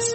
است.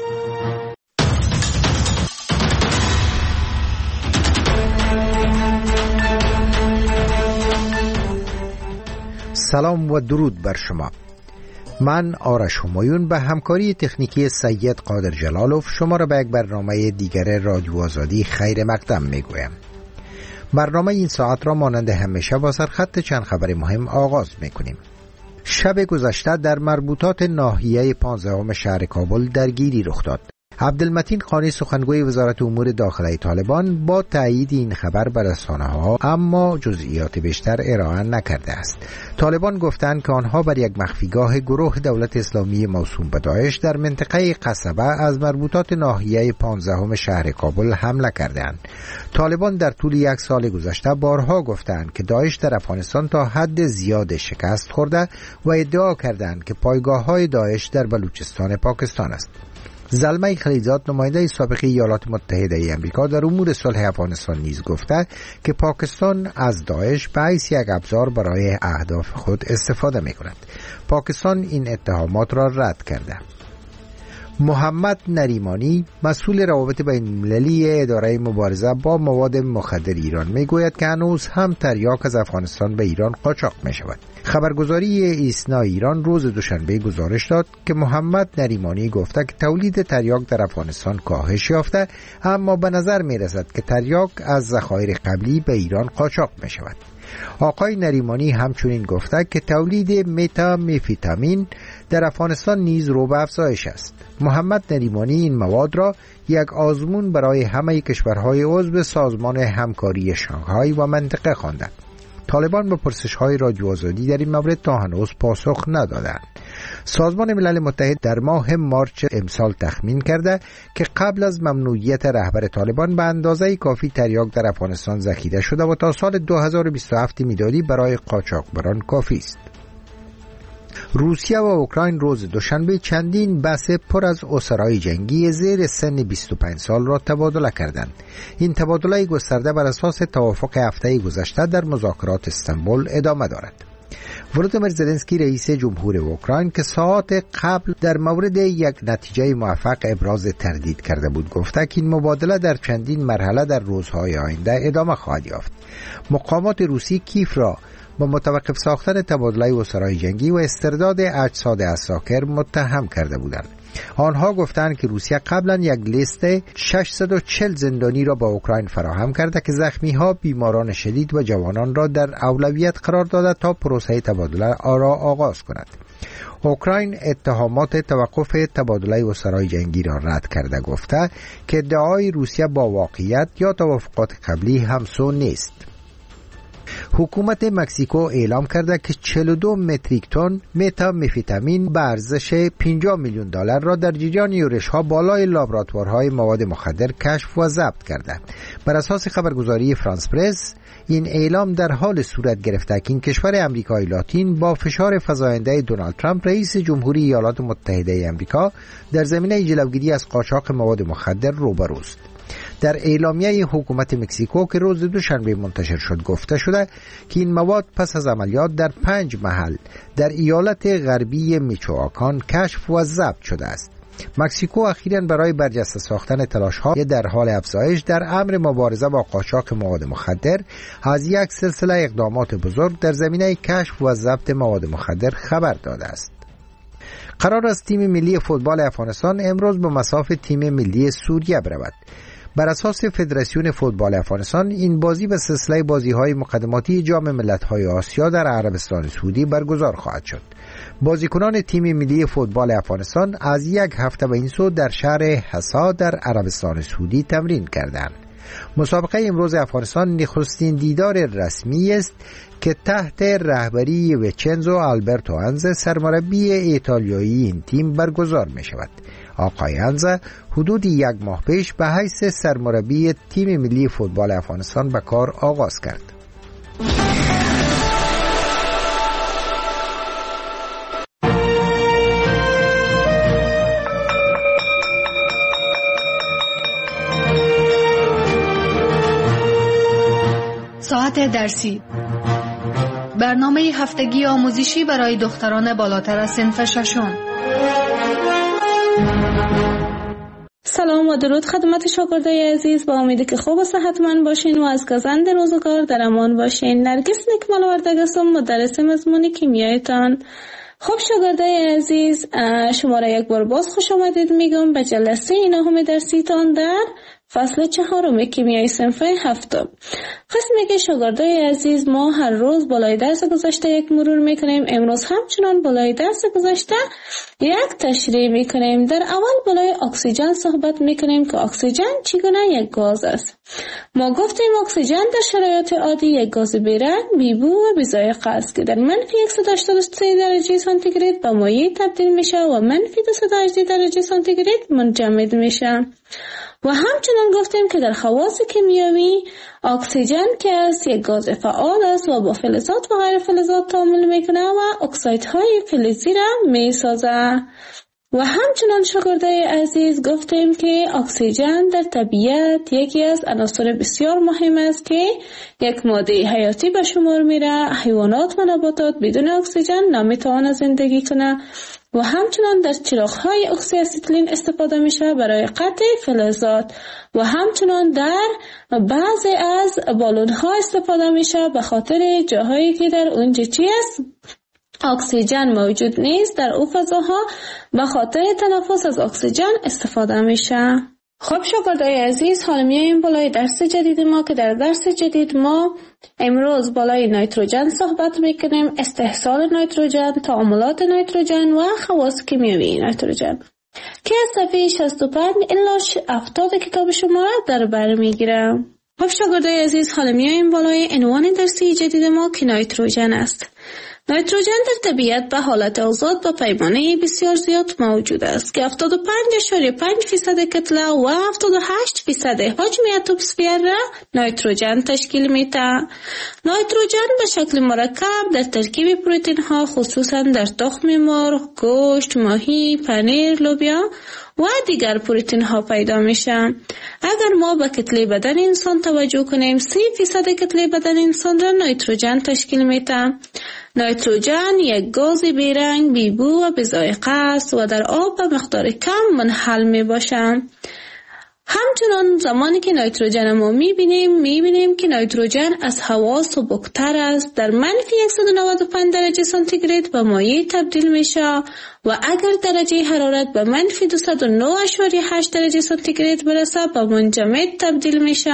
سلام و درود بر شما. من آرش همایون به همکاری تکنیکی سید قادر جلالوف شما را به یک برنامه دیگر رادیو آزادی خیر مقدم میگویم. برنامه این ساعت را مانند همیشه با سرخط چند خبر مهم آغاز میکنیم. شب گذشته در مربوطات ناحیه 15 شهر کابل درگیری رخ داد. عبدالمتین خانی سخنگوی وزارت امور داخلی طالبان با تایید این خبر به رسانه‌ها اما جزئیات بیشتر ارائه نکرده است. طالبان گفتند که آنها بر یک مخفیگاه گروه دولت اسلامی موسوم به داعش در منطقه قصبه از مربوطات ناحیه 15 شهر کابل حمله کردند. طالبان در طول یک سال گذشته بارها گفتند که داعش در افغانستان تا حد زیاد شکست خورده و ادعا کردند که پایگاه‌های داعش در بلوچستان پاکستان است. زلمه خلیزاد نماینده سابق ایالات متحده آمریکا در امور صلح افغانستان نیز گفته که پاکستان از داعش به حیث یک ابزار برای اهداف خود استفاده می کند. پاکستان این اتهامات را رد کرده. محمد نریمانی مسئول روابط بین المللی اداره مبارزه با مواد مخدر ایران می گوید که هنوز هم تریاک از افغانستان به ایران قاچاق می شود. خبرگزاری ایسنا ایران روز دوشنبه گزارش داد که محمد نریمانی گفته که تولید تریاک در افغانستان کاهش یافته، اما به نظر می رسد که تریاک از ذخایر قبلی به ایران قاچاق می شود. آقای نریمانی همچنین گفته که تولید متامفیتامین در افغانستان نیز رو به افزایش است. محمد نریمانی این مواد را یک آزمون برای همه کشورهای عضو سازمان همکاری شانگهای و منطقه خواندند. طالبان به پرسش‌های رادیو آزادی در این مورد تا هنوز پاسخ ندادند. سازمان ملل متحد در ماه مارچ امسال تخمین کرده که قبل از ممنوعیت رهبر طالبان به اندازه کافی تریاک در افغانستان ذخیره شده و تا سال 2027 میلادی برای قاچاقبران کافی است. روسیه و اوکراین روز دوشنبه چندین بس پر از اسرای جنگی زیر سن 25 سال را تبادله کردند. این تبادله گسترده بر اساس توافق هفته گذشته در مذاکرات استانبول ادامه دارد. ولودیمیر زلنسکی رئیس جمهور اوکراین که ساعات قبل در مورد یک نتیجه موفق ابراز تردید کرده بود، گفته که این مبادله در چندین مرحله در روزهای آینده ادامه خواهد یافت. مقامات روسی کیف را با متوقف ساختن تبادله اسرای جنگی و استرداد اجساد عساکر متهم کرده بودند. آنها گفتند که روسیه قبلا یک لیست 640 زندانی را با اوکراین فراهم کرده که زخمی‌ها، بیماران شدید و جوانان را در اولویت قرار داده تا پروسه تبادله را آغاز کند. اوکراین اتهامات توقف تبادله اسرای جنگی را رد کرده، گفته که ادعای روسیه با واقعیت یا توافقات قبلی همسو نیست. حکومت مکزیکو اعلام کرده که 42 متریک تن متامفیتامین به ارزش 50 میلیون دلار را در جریان یورش‌ها بالای لابراتوارهای مواد مخدر کشف و ضبط کرده. بر اساس خبرگزاری فرانس پرس این اعلام در حال صورت گرفته که این کشور امریکای لاتین با فشار فزاینده دونالد ترامپ رئیس جمهوری ایالات متحده آمریکا در زمینه جلوگیری از قاچاق مواد مخدر روبروست. در اعلامیه حکومت مکزیکو که روز دوشنبه منتشر شد گفته شده که این مواد پس از عملیات در 5 محل در ایالت غربی میچوآکان کشف و ضبط شده است. مکزیکو اخیراً برای برجسته ساختن تلاش‌های در حال افزایش در امر مبارزه با قاچاق مواد مخدر از یک سلسله اقدامات بزرگ در زمینه کشف و ضبط مواد مخدر خبر داده است. قرار است تیم ملی فوتبال افغانستان امروز به مصاف تیم ملی سوریه برود. بر اساس فدراسیون فوتبال افغانستان این بازی به سلسله بازی‌های مقدماتی جام ملت‌های آسیا در عربستان سعودی برگزار خواهد شد. بازیکنان تیم ملی فوتبال افغانستان از یک هفته به این سو در شهر حسا در عربستان سعودی تمرین کردند. مسابقه امروز افغانستان نخستین دیدار رسمی است که تحت رهبری ویچنزو آلبرتو آنزه سرمربی ایتالیایی این تیم برگزار می شود. آقای آنزه حدود یک ماه پیش به حیث سرمربی تیم ملی فوتبال افغانستان به کار آغاز کرد. ساعت درسی، برنامه هفتگی آموزشی برای دختران بالاتر از صنف ششم. سلام و درود خدمت شاگردای عزیز، با امیدی که خوب و صحتمند باشین و از گزند روزگار در امان باشین. نرگس نکمل وردگ هستم، مدرس مضمون کیمیایتان. خب شاگردای عزیز، شما را یک بار باز خوش آمدید میگم به جلسه نهم درسیتان در فصل 4 کیمیای صنف 7. قسمی که شاگردای عزیز ما هر روز بالای درس گذشته یک مرور میکنیم. امروز همچنان بالای درس گذشته یک تشریح میکنیم. در اول بالای اکسیژن صحبت میکنیم که اکسیژن چگونه یک گاز است. ما گفتیم اکسیژن در شرایط عادی یک گاز بیرنگ، بیبو و بی‌ذائقه است که در منفی 183 درجه سانتیگراد به مایع تبدیل میشه و منفی 218 درجه سانتیگراد منجمد میشه. و همچنان گفتیم که در خواص کیمیایی اکسیژن که است یک گاز فعال است و با فلزات و غیر فلزات تعامل میکنه و اکسایدهای فلزی را میسازه. و همچنان شاگردای عزیز گفتیم که اکسیژن در طبیعت یکی از عناصر بسیار مهم است که یک ماده حیاتی به شمار میره. حیوانات و نباتات بدون اکسیژن نمیتوانند زندگی کنه. و همچنان در چراغ‌های اکسی استیلین استفاده میشه برای قطع فلزات و همچنان در بعضی از بالون‌ها استفاده میشه به خاطر جاهایی که در اونجا چی است؟ اکسیژن موجود نیست. در او فضاها به خاطر تنفس از اکسیژن استفاده میشه. خب شاگردای عزیز، حالا میایم بالای درس جدید ما که در درس جدید ما امروز بالای نیتروژن صحبت میکنیم، استحصال نیتروژن، تعاملات نیتروژن و خواص کیمیایی نیتروژن که از صفحه 65 الی 70 کتاب شما را در بر میگیرم. خب شاگردای عزیز، حالا میایم بالای عنوان درسی جدید ما که نیتروژن است. نیتروژن در طبیعت به حالت آزاد با پیمانه بسیار زیاد موجود است که 75.5% کتله و 78% حجم اتمسفر را نیتروژن تشکیل میده. نیتروژن به شکل مرکب در ترکیب پروتئین ها خصوصا در تخم مرغ، گوشت، ماهی، پنیر، لوبیا و دیگر پروتئین ها پیدا میشه. اگر ما به کتله بدن انسان توجه کنیم، 30% کتله بدن انسان را نیتروژن تشکیل میده. نیتروژن یک گاز بیرنگ، بیبو و بی‌ذائقه است و در آب به مقدار کم منحل می باشد. همچنان زمانی که نیتروژن ما میبینیم که نیتروژن از هوا سبکتر است. در منفی 195 درجه سانتیگراد به مایع تبدیل میشه و اگر درجه حرارت به منفی 209.8 درجه سانتیگراد برسه به منجمد تبدیل میشه.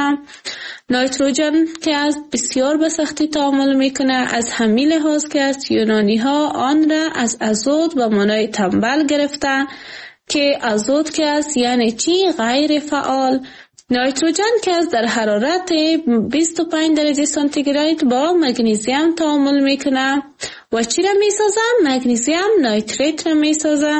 نیتروژن که از بسیار به سختی تعامل میکنه، از همین لحاظ که از یونانی ها آن را از ازود به معنای تنبل گرفتن که ازود که است یعنی چی؟ غیر فعال. نیتروژن که از در حرارت 25 درجه سانتیگراد با مگنیزیم تعامل میکنه و چی را میسازه؟ مگنیزیم نیتریت را میسازه.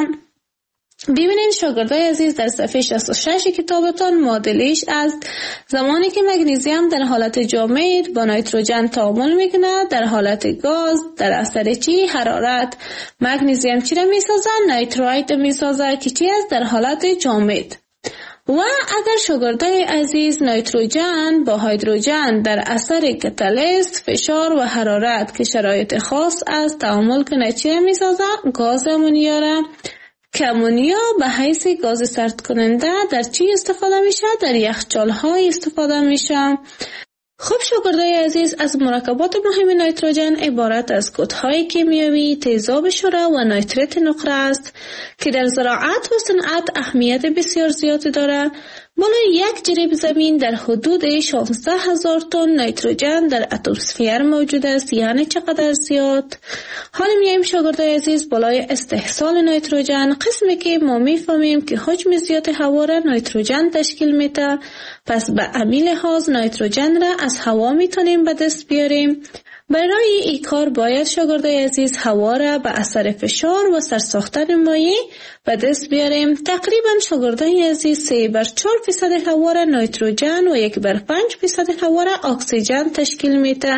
ببینید شاگردای عزیز، در صفحه 66 کتابتان معادلش است. زمانی که مگنیزیم در حالت جامد با نیتروژن تعامل میکنه در حالت گاز در اثر چی؟ حرارت. مگنیزیم چی را میسازه؟ نیتریت میسازه که چی است؟ در حالت جامد. و اگر شاگردای عزیز نیتروژن با هیدروژن در اثر کاتالیست، فشار و حرارت که شرایط خاص است تعامل کنه چی را میسازه؟ گاز امونیا را. که امونیا به حیث گاز سرد کننده در چی استفاده میشه؟ در یخچال های استفاده میشه. خب شاگردای عزیز، از مرکبات مهم نیتروژن عبارت از کدهای کیمیایی، تیزاب شره و نیتریت نقره است که در زراعت و صنعت اهمیت بسیار زیادی داره. بالای یک جریب زمین در حدود 16,000 تن نیتروژن در اتمسفر موجود است. یعنی چقدر زیاد؟ حالا میایم شاگردای عزیز بالای استحصال نیتروژن، قسمی که ما میفهمیم که حجم زیاد هوا را نیتروژن تشکیل میده. پس به همین لحاظ نیتروژن را از هوا میتونیم به دست بیاریم. برای این کار باید شاگردای عزیز هوا را به اثر فشار و سرساختن مایع به دست بیاریم. تقریبا شاگردای عزیز 3/4% هوا را نیتروژن و 1/5% هوا را اکسیژن تشکیل میده.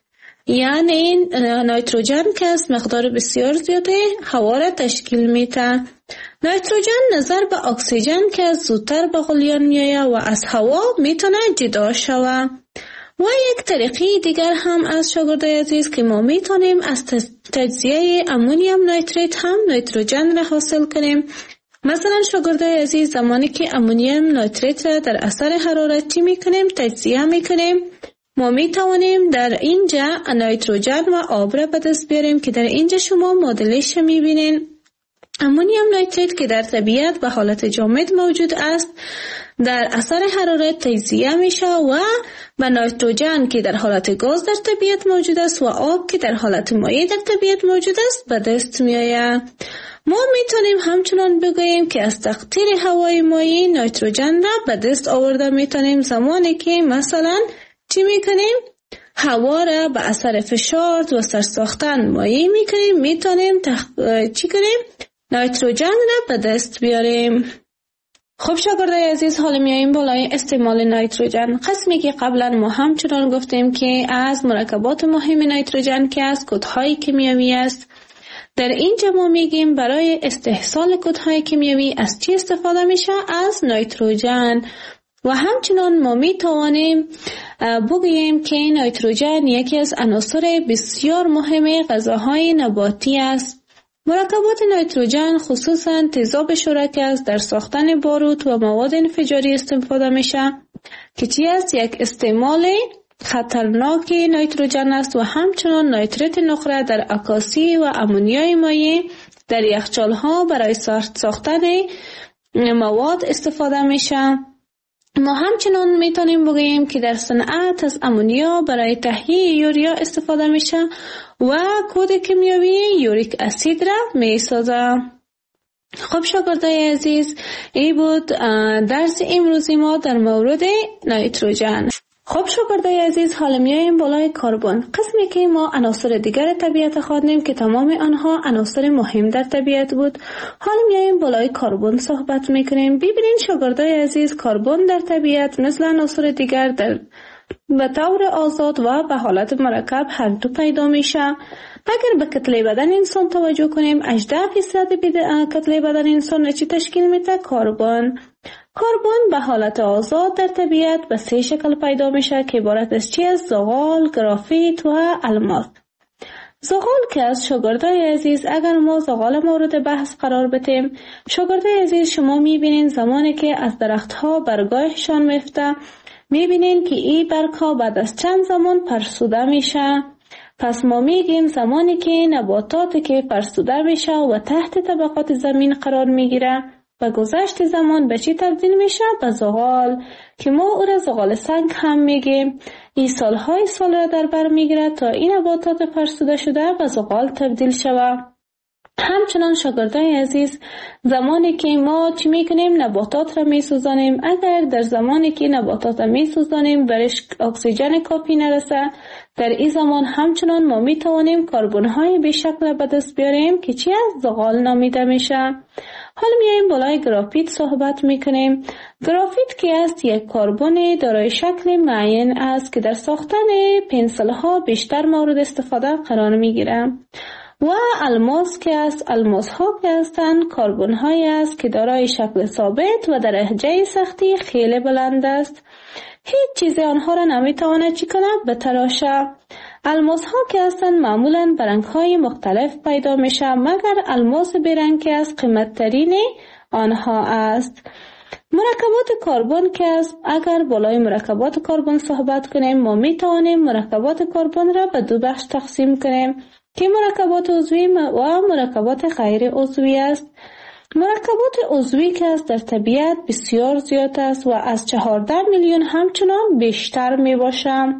یعنی نیتروژن که از مقدار بسیار زیاده هوا را تشکیل میده. نیتروژن نظر به اکسیژن که از زودتر به غلیان میآید و از هوا میتونه جدا شود. و یک طریقه دیگر هم از شاگردای عزیز که ما میتونیم از تجزیه امونیم نیتریت هم نیتروژن را حاصل کنیم. مثلا شاگردای عزیز، زمانی که امونیوم نیتریت را در اثر حرارت چی میکنیم؟ تجزیه میکنیم. ما میتوانیم در اینجا نیتروژن و آب را به دست بیاریم که در اینجا شما مدلش میبینین. امونیوم نیتریت که در طبیعت به حالت جامد موجود است، در اثر حرارت تجزیه میشه و به نیتروژن که در حالت گاز در طبیعت موجود است و آب که در حالت مایع در طبیعت موجود است به دست میآید. ما میتونیم همچنان بگوییم که از تقطیر هوای مایع نیتروژن را به دست آورده میتونیم زمانی که مثلا چی میکنیم؟ هوا را به اثر فشار و سرساختن مایع میکنیم، میتونیم چی کنیم؟ نیتروژن را به دست بیاریم. خب شاگردای عزیز، حالا میاییم بالای استعمال نیتروژن. قسمی که قبلا ما همچنان گفتیم که از مرکبات مهم نیتروژن که از کدهای کیمیایی است. در اینجا ما میگیم برای استحصال کدهای کیمیایی از چی استفاده میشه؟ از نیتروژن. و همچنان ما میتوانیم بگوییم که نیتروژن یکی از عناصر بسیار مهم غذاهای نباتی است. مرکبات نیتروژن خصوصا تیزاب شرک است در ساختن باروت و مواد انفجاری استفاده میشه که چی است؟ یک استعمال خطرناک نیتروژن است. و همچنان نیتریت نقره در عکاسی و امونیای مایع در یخچال‌ها برای ساختن مواد استفاده میشه. ما همچنان میتونیم بگوییم که در صنعت از امونیا برای تهیه یوریا استفاده میشه و کود کیمیایی یوریک اسید را میسازه. خب شاگردای عزیز، این بود درس امروزی ما در مورد نیتروژن. خب شاگردای عزیز، حالا میاییم بالای کربن، قسمی که ما عناصر دیگر طبیعت خواندیم که تمام آنها عناصر مهم در طبیعت بود. حالا میاییم بالای کربن صحبت میکنیم. ببینین شاگردای عزیز، کربن در طبیعت مثل عناصر دیگر به طور آزاد و به حالت مرکب هر دو پیدا میشه. اگر به کتله بدن انسان توجه کنیم، 18% کتله بدن انسان چی تشکیل میده؟ کربن. کربن به حالت آزاد در طبیعت به 3 شکل پیدا میشه که عبارت از چی است؟ زغال، گرافیت و الماس. زغال که از شاگردای عزیز، اگر ما زغال مورد بحث قرار بدیم، شاگردای عزیز شما میبینین زمانی که از درختها برگایشان میفته، میبینین که این برگها بعد از چند زمان فرسوده میشه. پس ما میگیم زمانی که نباتاتی که فرسوده میشه و تحت طبقات زمین قرار میگیره، با گذشت زمان به چی تبدیل میشه؟ به زغال که ما او را زغال سنگ هم میگیم. این سالهای سال را در بر میگیره تا این نباتات فرسوده شده به زغال تبدیل شود. همچنان شاگردای عزیز، زمانی که ما چی میکنیم؟ نباتات را میسوزانیم. اگر در زمانی که نباتات را میسوزانیم برش اکسیژن کافی نرسه، در این زمان همچنان ما میتوانیم کربن‌های بیشکل به دست بیاریم که چی از زغال نامیده میشه. حالا میایم بالای گرافیت صحبت میکنیم. گرافیت که است یک کربن دارای شکل معین است که در ساختن پنسل ها بیشتر مورد استفاده قرار میگیره. و الماس که است، الماس ها که هستند کربن هایی است که دارای شکل ثابت و درجه سختی خیلی بلند است. هیچ چیز آنها را نمیتواند چی کنه؟ بتراشه. الماس ها که هستند معمولا برنگ های مختلف پیدا میشه، مگر الماس برنگ که است قیمت ترین آنها است. مرکبات کربن که است، اگر بالای مرکبات کربن صحبت کنیم، ما میتوانیم مرکبات کربن را به 2 بخش تقسیم کنیم که مرکبات عضوی و مرکبات غیر عضوی است. مرکبات عضوی که است در طبیعت بسیار زیاد است و از 14 میلیون همچنان بیشتر می باشند،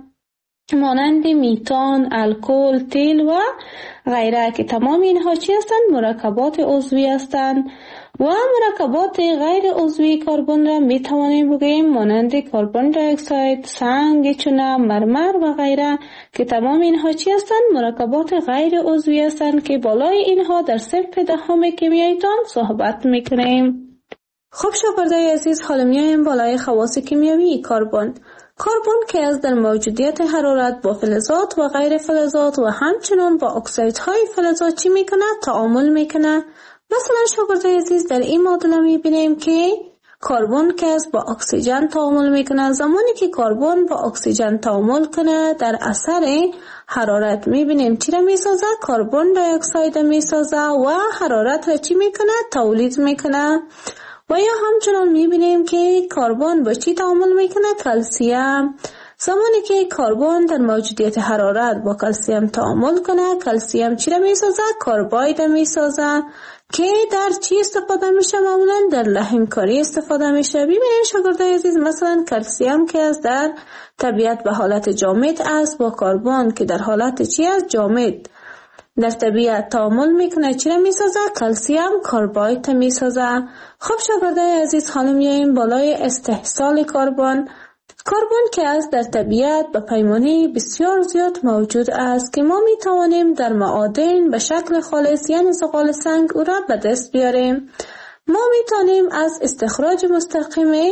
مانند میتان، الکل، تیل و غیره که تمام اینها چی هستند؟ مرکبات عضوی هستند. و مرکبات غیر عضوی کربن را می توانیم بگوییم مانند کربن دی اکساید، سنگ، چونه، مرمر و غیره که تمام اینها چی هستند؟ مرکبات غیر عضوی هستند که بالای اینها در صنف دهم کیمیاییتان صحبت میکنیم. خب شاگردای عزیز، حالا میایم بالای خواص کیمیایی کربن. کربن که از در موجودیت حرارت با فلزات و غیر فلزات و همچنان با اکسایدهای فلزات چی میکنه؟ تعامل میکنه. مثلا شاگردای عزیز، در این معادله میبینیم که کربن که است با اکسیژن تعامل میکنه. زمانی که کربن با اکسیژن تعامل کنه در اثر حرارت میبینیم چی را میسازه؟ کربن دی اکساید میسازه و حرارت را چی میکنه؟ تولید میکنه. و یا همچنان میبینیم که کربن با چی تعامل میکنه؟ کلسیم. زمانی که کربن در موجودیت حرارت با کلسیم تعامل کنه، کلسیم چی را میسازه؟ کرباید میسازه که در چی استفاده میشه؟ معمولا در لحمکاری استفاده میشه. ببینید شاگردای عزیز، مثلا کلسیم که از در طبیعت به حالت جامد است با کربن که در حالت چی است؟ جامد در طبیعت تعامل میکنه، چی را میسازه؟ کلسیم کرباید میسازه. خب شاگردای عزیز، حالا میایم بالای استحصال کربن. کربن که است در طبیعت به پیمانه بسیار زیاد موجود است که ما میتوانیم در معادن به شکل خالص یعنی زغال سنگ او را به دست بیاریم. ما میتوانیم از استخراج مستقیم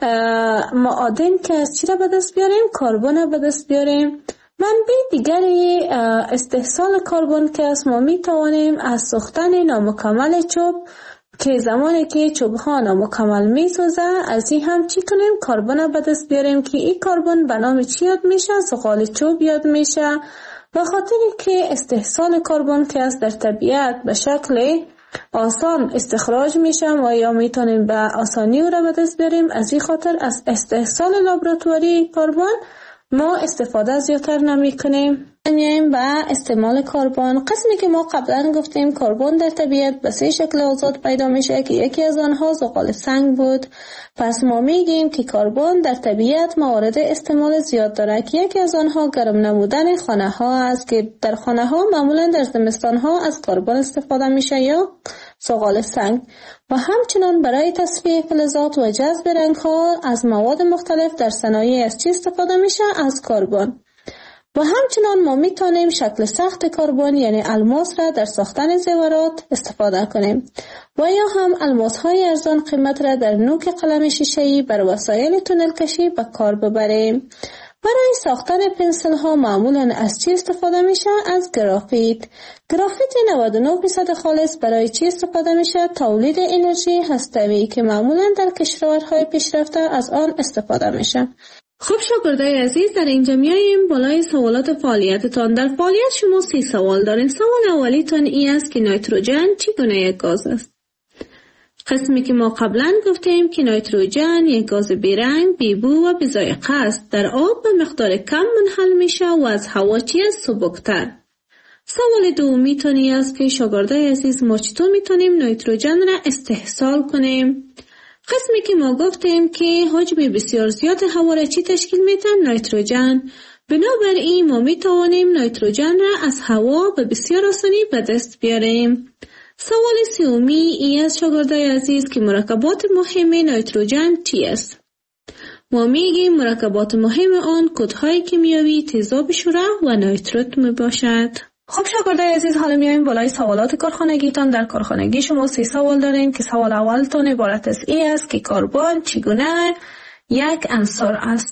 معادن که از چی را به دست بیاریم؟ کربن را به دست بیاریم. منبع دیگری استحصال کربن که است، ما میتوانیم از سوختن نامکمل چوب که زمانی که چوب ها نامکمل میسازه از این هم چی کنیم؟ کربن به دست بیاریم که این کربن به نام چی یاد میشه؟ زغال چوب یاد میشه. به خاطر که استحصال کربن که است در طبیعت به شکل آسان استخراج میشه و یا میتونیم به آسانی او را به دست بیاریم، از این خاطر از استحصال لابراتواری کربن ما استفاده زیادتر نمی کنیم. میایم به استعمال کربن. قسمی که ما قبلا گفتیم کربن در طبیعت به 3 شکل آزاد پیدا میشه که یکی از آنها زغال سنگ بود. پس ما میگیم که کربن در طبیعت موارد استعمال زیاد داره که یکی از آنها گرم نمودن خانه ها است که در خانه ها معمولا در زمستان ها از کربن استفاده میشه یا زغال سنگ، و همچنان برای تصفیه فلزات و جذب رنگ ها از مواد مختلف در صنایع از چی استفاده میشه؟ از کربن. و همچنان ما میتونیم شکل سخت کربن یعنی الماس را در ساختن زیورات استفاده کنیم و یا هم الماس های ارزان قیمت را در نوک قلم شیشه‌ای بر وسایل تونل کشی به کار ببریم. برای ساختن پنسل ها معمولا از چی استفاده میشه؟ از گرافیت. گرافیت 99% خالص برای چی استفاده میشه؟ تولید انرژی هسته‌ای که معمولا در کشورهای پیشرفته از آن استفاده میشه. خب شاگردای عزیز، در اینجا میاییم بالای سوالات فعالیتتان. در فعالیت شما 3 سوال دارین. سوال اولیتان این است که نیتروژن چگونه یک گاز است؟ قسمی که ما قبلا گفتیم که نیتروژن یک گاز بیرنگ، بیبو و بی‌ذائقه است. در آب به مقدار کم منحل میشه و از هوا چی است؟ سبکتر. سوال دومیتان این است که شاگردای عزیز ما چطور میتونیم نیتروژن را استحصال کنیم؟ قسمی که ما گفتیم که حجم بسیار زیاد هوا را چی تشکیل میده؟ نیتروژن. بنابراین ما میتوانیم نیتروژن را از هوا به بسیار آسانی به دست بیاریم. سوال سومی این است شاگردای عزیز که مرکبات مهم نیتروژن چی است؟ ما میگیم مرکبات مهم آن کدهای کیمیایی تیزاب شوره و نیتروت میباشد. خب شاگردای عزیز، حالا میایم بالای سوالات کارخانگیتان. در کارخانگی شما 3 سوال دارین که سوال اولتون عبارت از این است که کربن چگونه یک عنصر است.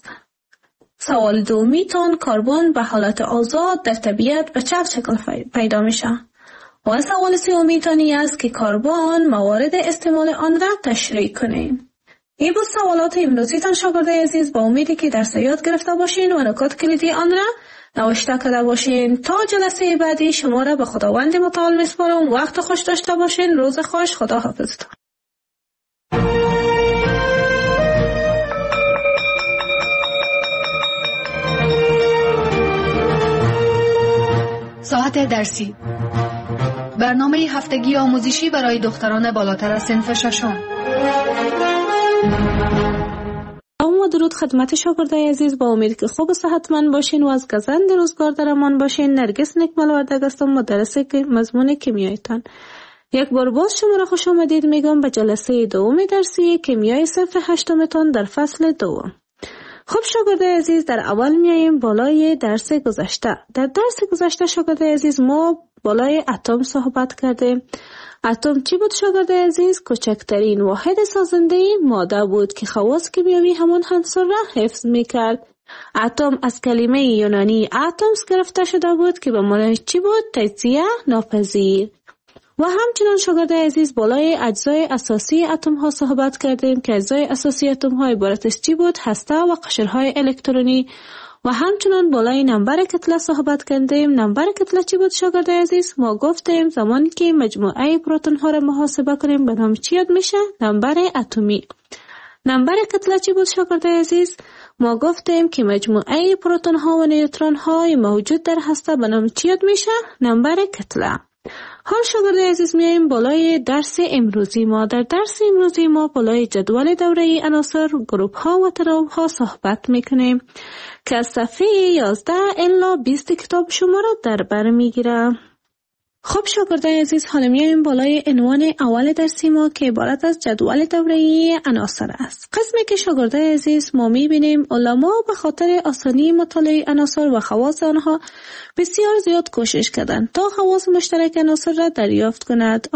سوال دومیتون کربن به حالت آزاد در طبیعت به چه شکل پیدا میشه؟ و سوال سومیتون این است که کربن موارد استعمال آن را تشریح کنیم. این بود سوالات امروزیتان شاگردای عزیز. با امیدی که درس یاد گرفته باشین و نکات کلیدی آن را نوشته کرده باشین. تا جلسه بعدی شما را به خداوند متعال میسپارم. وقت خوش داشته باشین. روز خوش. خدا حافظتان. ساعت درسی، برنامه هفتگی آموزشی برای دختران بالاتر از صنف 6. اما درود خدمت شاگردای عزیز. با امید که خوب و صحتمند باشین و از گزند روزگار در امان باشین. نرگس نکمل وردگ هستم، مدرس مضمون کیمیایتان. یک بار باز شما را خوش آمدید میگم به جلسه دوم درسی کیمیای صنف 8 در فصل 2. خب شاگردای عزیز، در اول میاییم بالای درس گذشته. در درس گذشته شاگردای عزیز ما بالای اتم صحبت کردیم. اتم چی بود شاگردای عزیز؟ کوچکترین واحد سازنده ماده بود که خواص کیمیایی همان عنصر را حفظ میکرد. اتم از کلمه یونانی اتمس گرفته شده بود که به معنی چی بود؟ تجزیه ناپذیر. و همچنان شاگردای عزیز بالای اجزای اساسی اتم ها صحبت کردیم که اجزای اساسی اتم ها عبارت از چی بود؟ هسته و قشرهای الکترونی. و همچنان بالای نمبر کتله صحبت کردیم. نمبر کتله چی بود شاگردای عزیز؟ ما گفتیم زمانی که مجموعه پروتون ها را محاسبه کنیم به نام چی یاد میشه؟ نمبر اتمی. نمبر کتله چی بود شاگردای عزیز؟ ما گفتیم که مجموعه پروتون ها و نیوترون های موجود در هسته به نام چی یاد میشه؟ نمبر کتله. حال شاگردای عزیز میایم بالای درس امروزی ما. در درس امروزی ما بالای جدول دوره عناصر، گروپ ها و تناوب ها صحبت میکنیم که از صفحه 11 الی 20 کتاب شما را در بر میگیره. خب شاگردای عزیز حالا میایم بالای عنوان اول درسی ما که عبارت از جدول دوره عناصر است. قسمی که شاگردای عزیز ما میبینیم علما به خاطر آسانی مطالعه عناصر و خواص آنها بسیار زیاد کوشش کردند تا خواص مشترک عناصر را دریافت کند،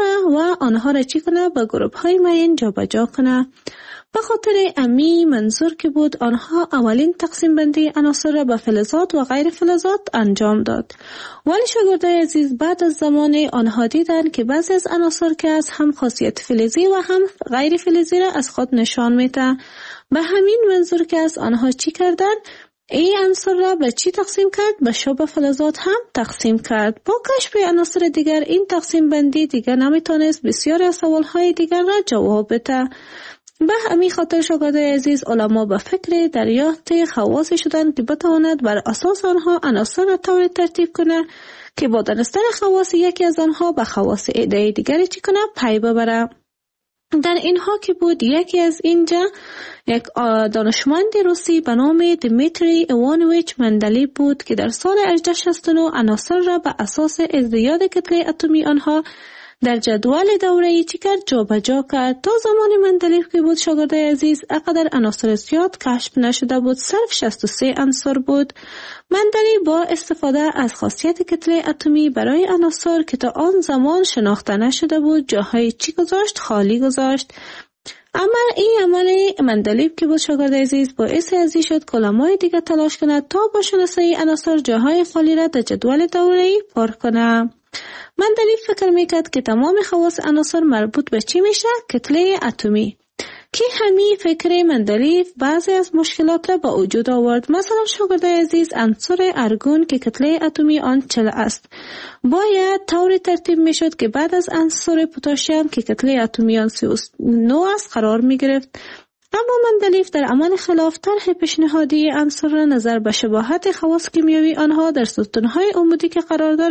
آنها را چی کنه؟ به گروپ های معین جابجا کنه. به خاطر امی منظور که بود آنها اولین تقسیم بندی عناصر را به فلزات و غیر فلزات انجام داد. ولی شاگردای عزیز بعد از زمان آنها دیدن که بعضی از عناصر که از هم خاصیت فلزی و هم غیر فلزی را از خود نشان میده. به همین منظور که از آنها چی کردن؟ این عناصر را به چی تقسیم کرد؟ به شعبه فلزات هم تقسیم کرد. با کشف عناصر دیگر این تقسیم بندی دیگر نمیتونست بسیاری از سوالهای دیگر را جواب بده. به همین خاطر شاگردای عزیز علما به فکر دریافت خواص شدند که بتواند بر اساس آنها عناصر را طوری ترتیب کنه که با دانستن خواص یکی از آنها به خواص عده دیگری چی کنه؟ پی ببره. در اینها که بود یکی از اینجا یک دانشمند روسی به نام دیمیتری ایوانویچ مندلیف بود که در سال 1869 عناصر را به اساس ازدیاد کتله اتمی آنها در جدول دوره‌ای چی کرد؟ جابجا کرد. تا زمان مندلیف که بود شاگردای عزیز اقدر عناصر زیاد کشف نشده بود، صرف 63 عنصر بود. مندلیف با استفاده از خاصیت کتله اتمی برای عناصر که تا آن زمان شناخته نشده بود جاهای چی گذاشت؟ خالی گذاشت. اما این عمل مندلیف که بود شاگردای عزیز باعث ازی شد که علمای دیگه تلاش کند تا با شناسایی عناصر جاهای خالی را در جدول دوره‌ای پر کنه. مندلیف فکر میکرد که تمام خواص عناصر مربوط به چی میشه؟ کتله اتمی. که همین فکر مندلیف بعضی از مشکلات را به وجود آورد. مثلا شاگردای عزیز عنصر ارگون که کتله اتمی آن 40 است باید طوری ترتیب میشد که بعد از عنصر پتاسیم که کتله اتمی آن 39 است قرار میگرفت. اما مندلیف در عمل خلاف طرح پیشنهادی عنصر را نظر به شباهت خواص کیمیایی آنها در ستونهای عمودی که قرار داره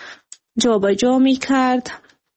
جابجا میکرد.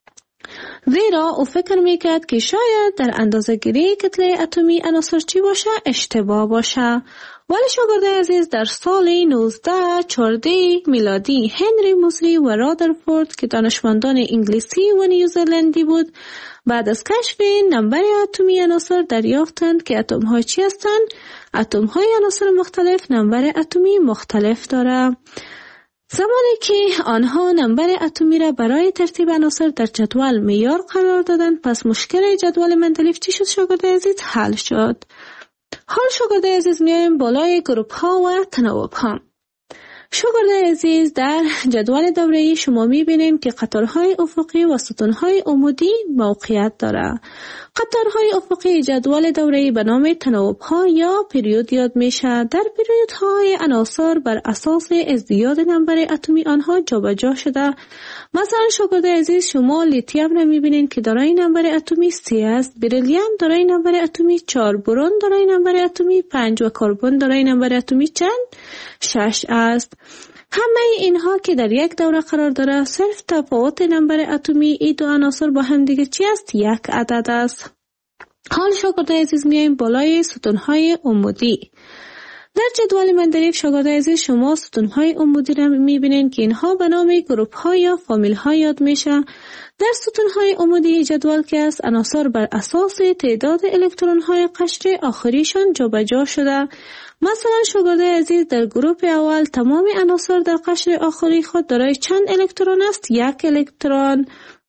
زیرا او فکر میکرد که شاید در اندازه‌گیری کتله اتمی عناصر چی باشه؟ اشتباه باشه. ولی شاگردای عزیز در سال 1914 میلادی هنری موزلی و رادرفورد که دانشمندان انگلیسی و نیوزلندی بود بعد از کشف نمبر اتمی عناصر دریافتند که اتم‌ها چی هستند؟ اتم‌های عناصر مختلف نمبر اتمی مختلف داره. زمانی که آنها نمبر اتمی را برای ترتیب عناصر در جدول معیار قرار دادند پس مشکل جدول مندلیف چی شد شاگردای عزیز؟ حل شد. حال شاگردای عزیز میایم بالای گروپ ها و تناوب ها. شاگردای عزیز در جدول دوره‌ای شما میبینیم که قطارهای افقی و ستونهای عمودی موقعیت داره. قطارهای افقی جدول دوره‌ای به نام تناوب ها یا پریود یاد میشه. در پریود های عناصر بر اساس ازدیاد نمبر اتمی آنها جابجا شده. مثلا شاگردای عزیز شما لیتیوم را میبینید که دارای نمبر اتمی 3 است، بریلیوم دارای نمبر اتمی 4، برون دارای نمبر اتمی 5 و کربن دارای نمبر اتمی چند؟ 6 است. همه اینها که در یک دوره قرار داره صرف تفاوت نمبر اتمی این دو عناصر با هم دیگه چی است؟ یک عدد است. حال شاگردای عزیز میایم بالای ستونهای عمودی. در جدول مندلیف شاگردای عزیز شما ستونهای عمودی را میبینید که اینها به نام گروپ ها یا فامیل ها یاد میشه. در ستونهای عمودی جدول که است عناصر بر اساس تعداد الکترون های قشر آخریشان جابجا شده. مثلا شاگردای عزیز در گروپ اول تمام عناصر در قشر آخری خود دارای چند الکترون است؟ 1 الکترون.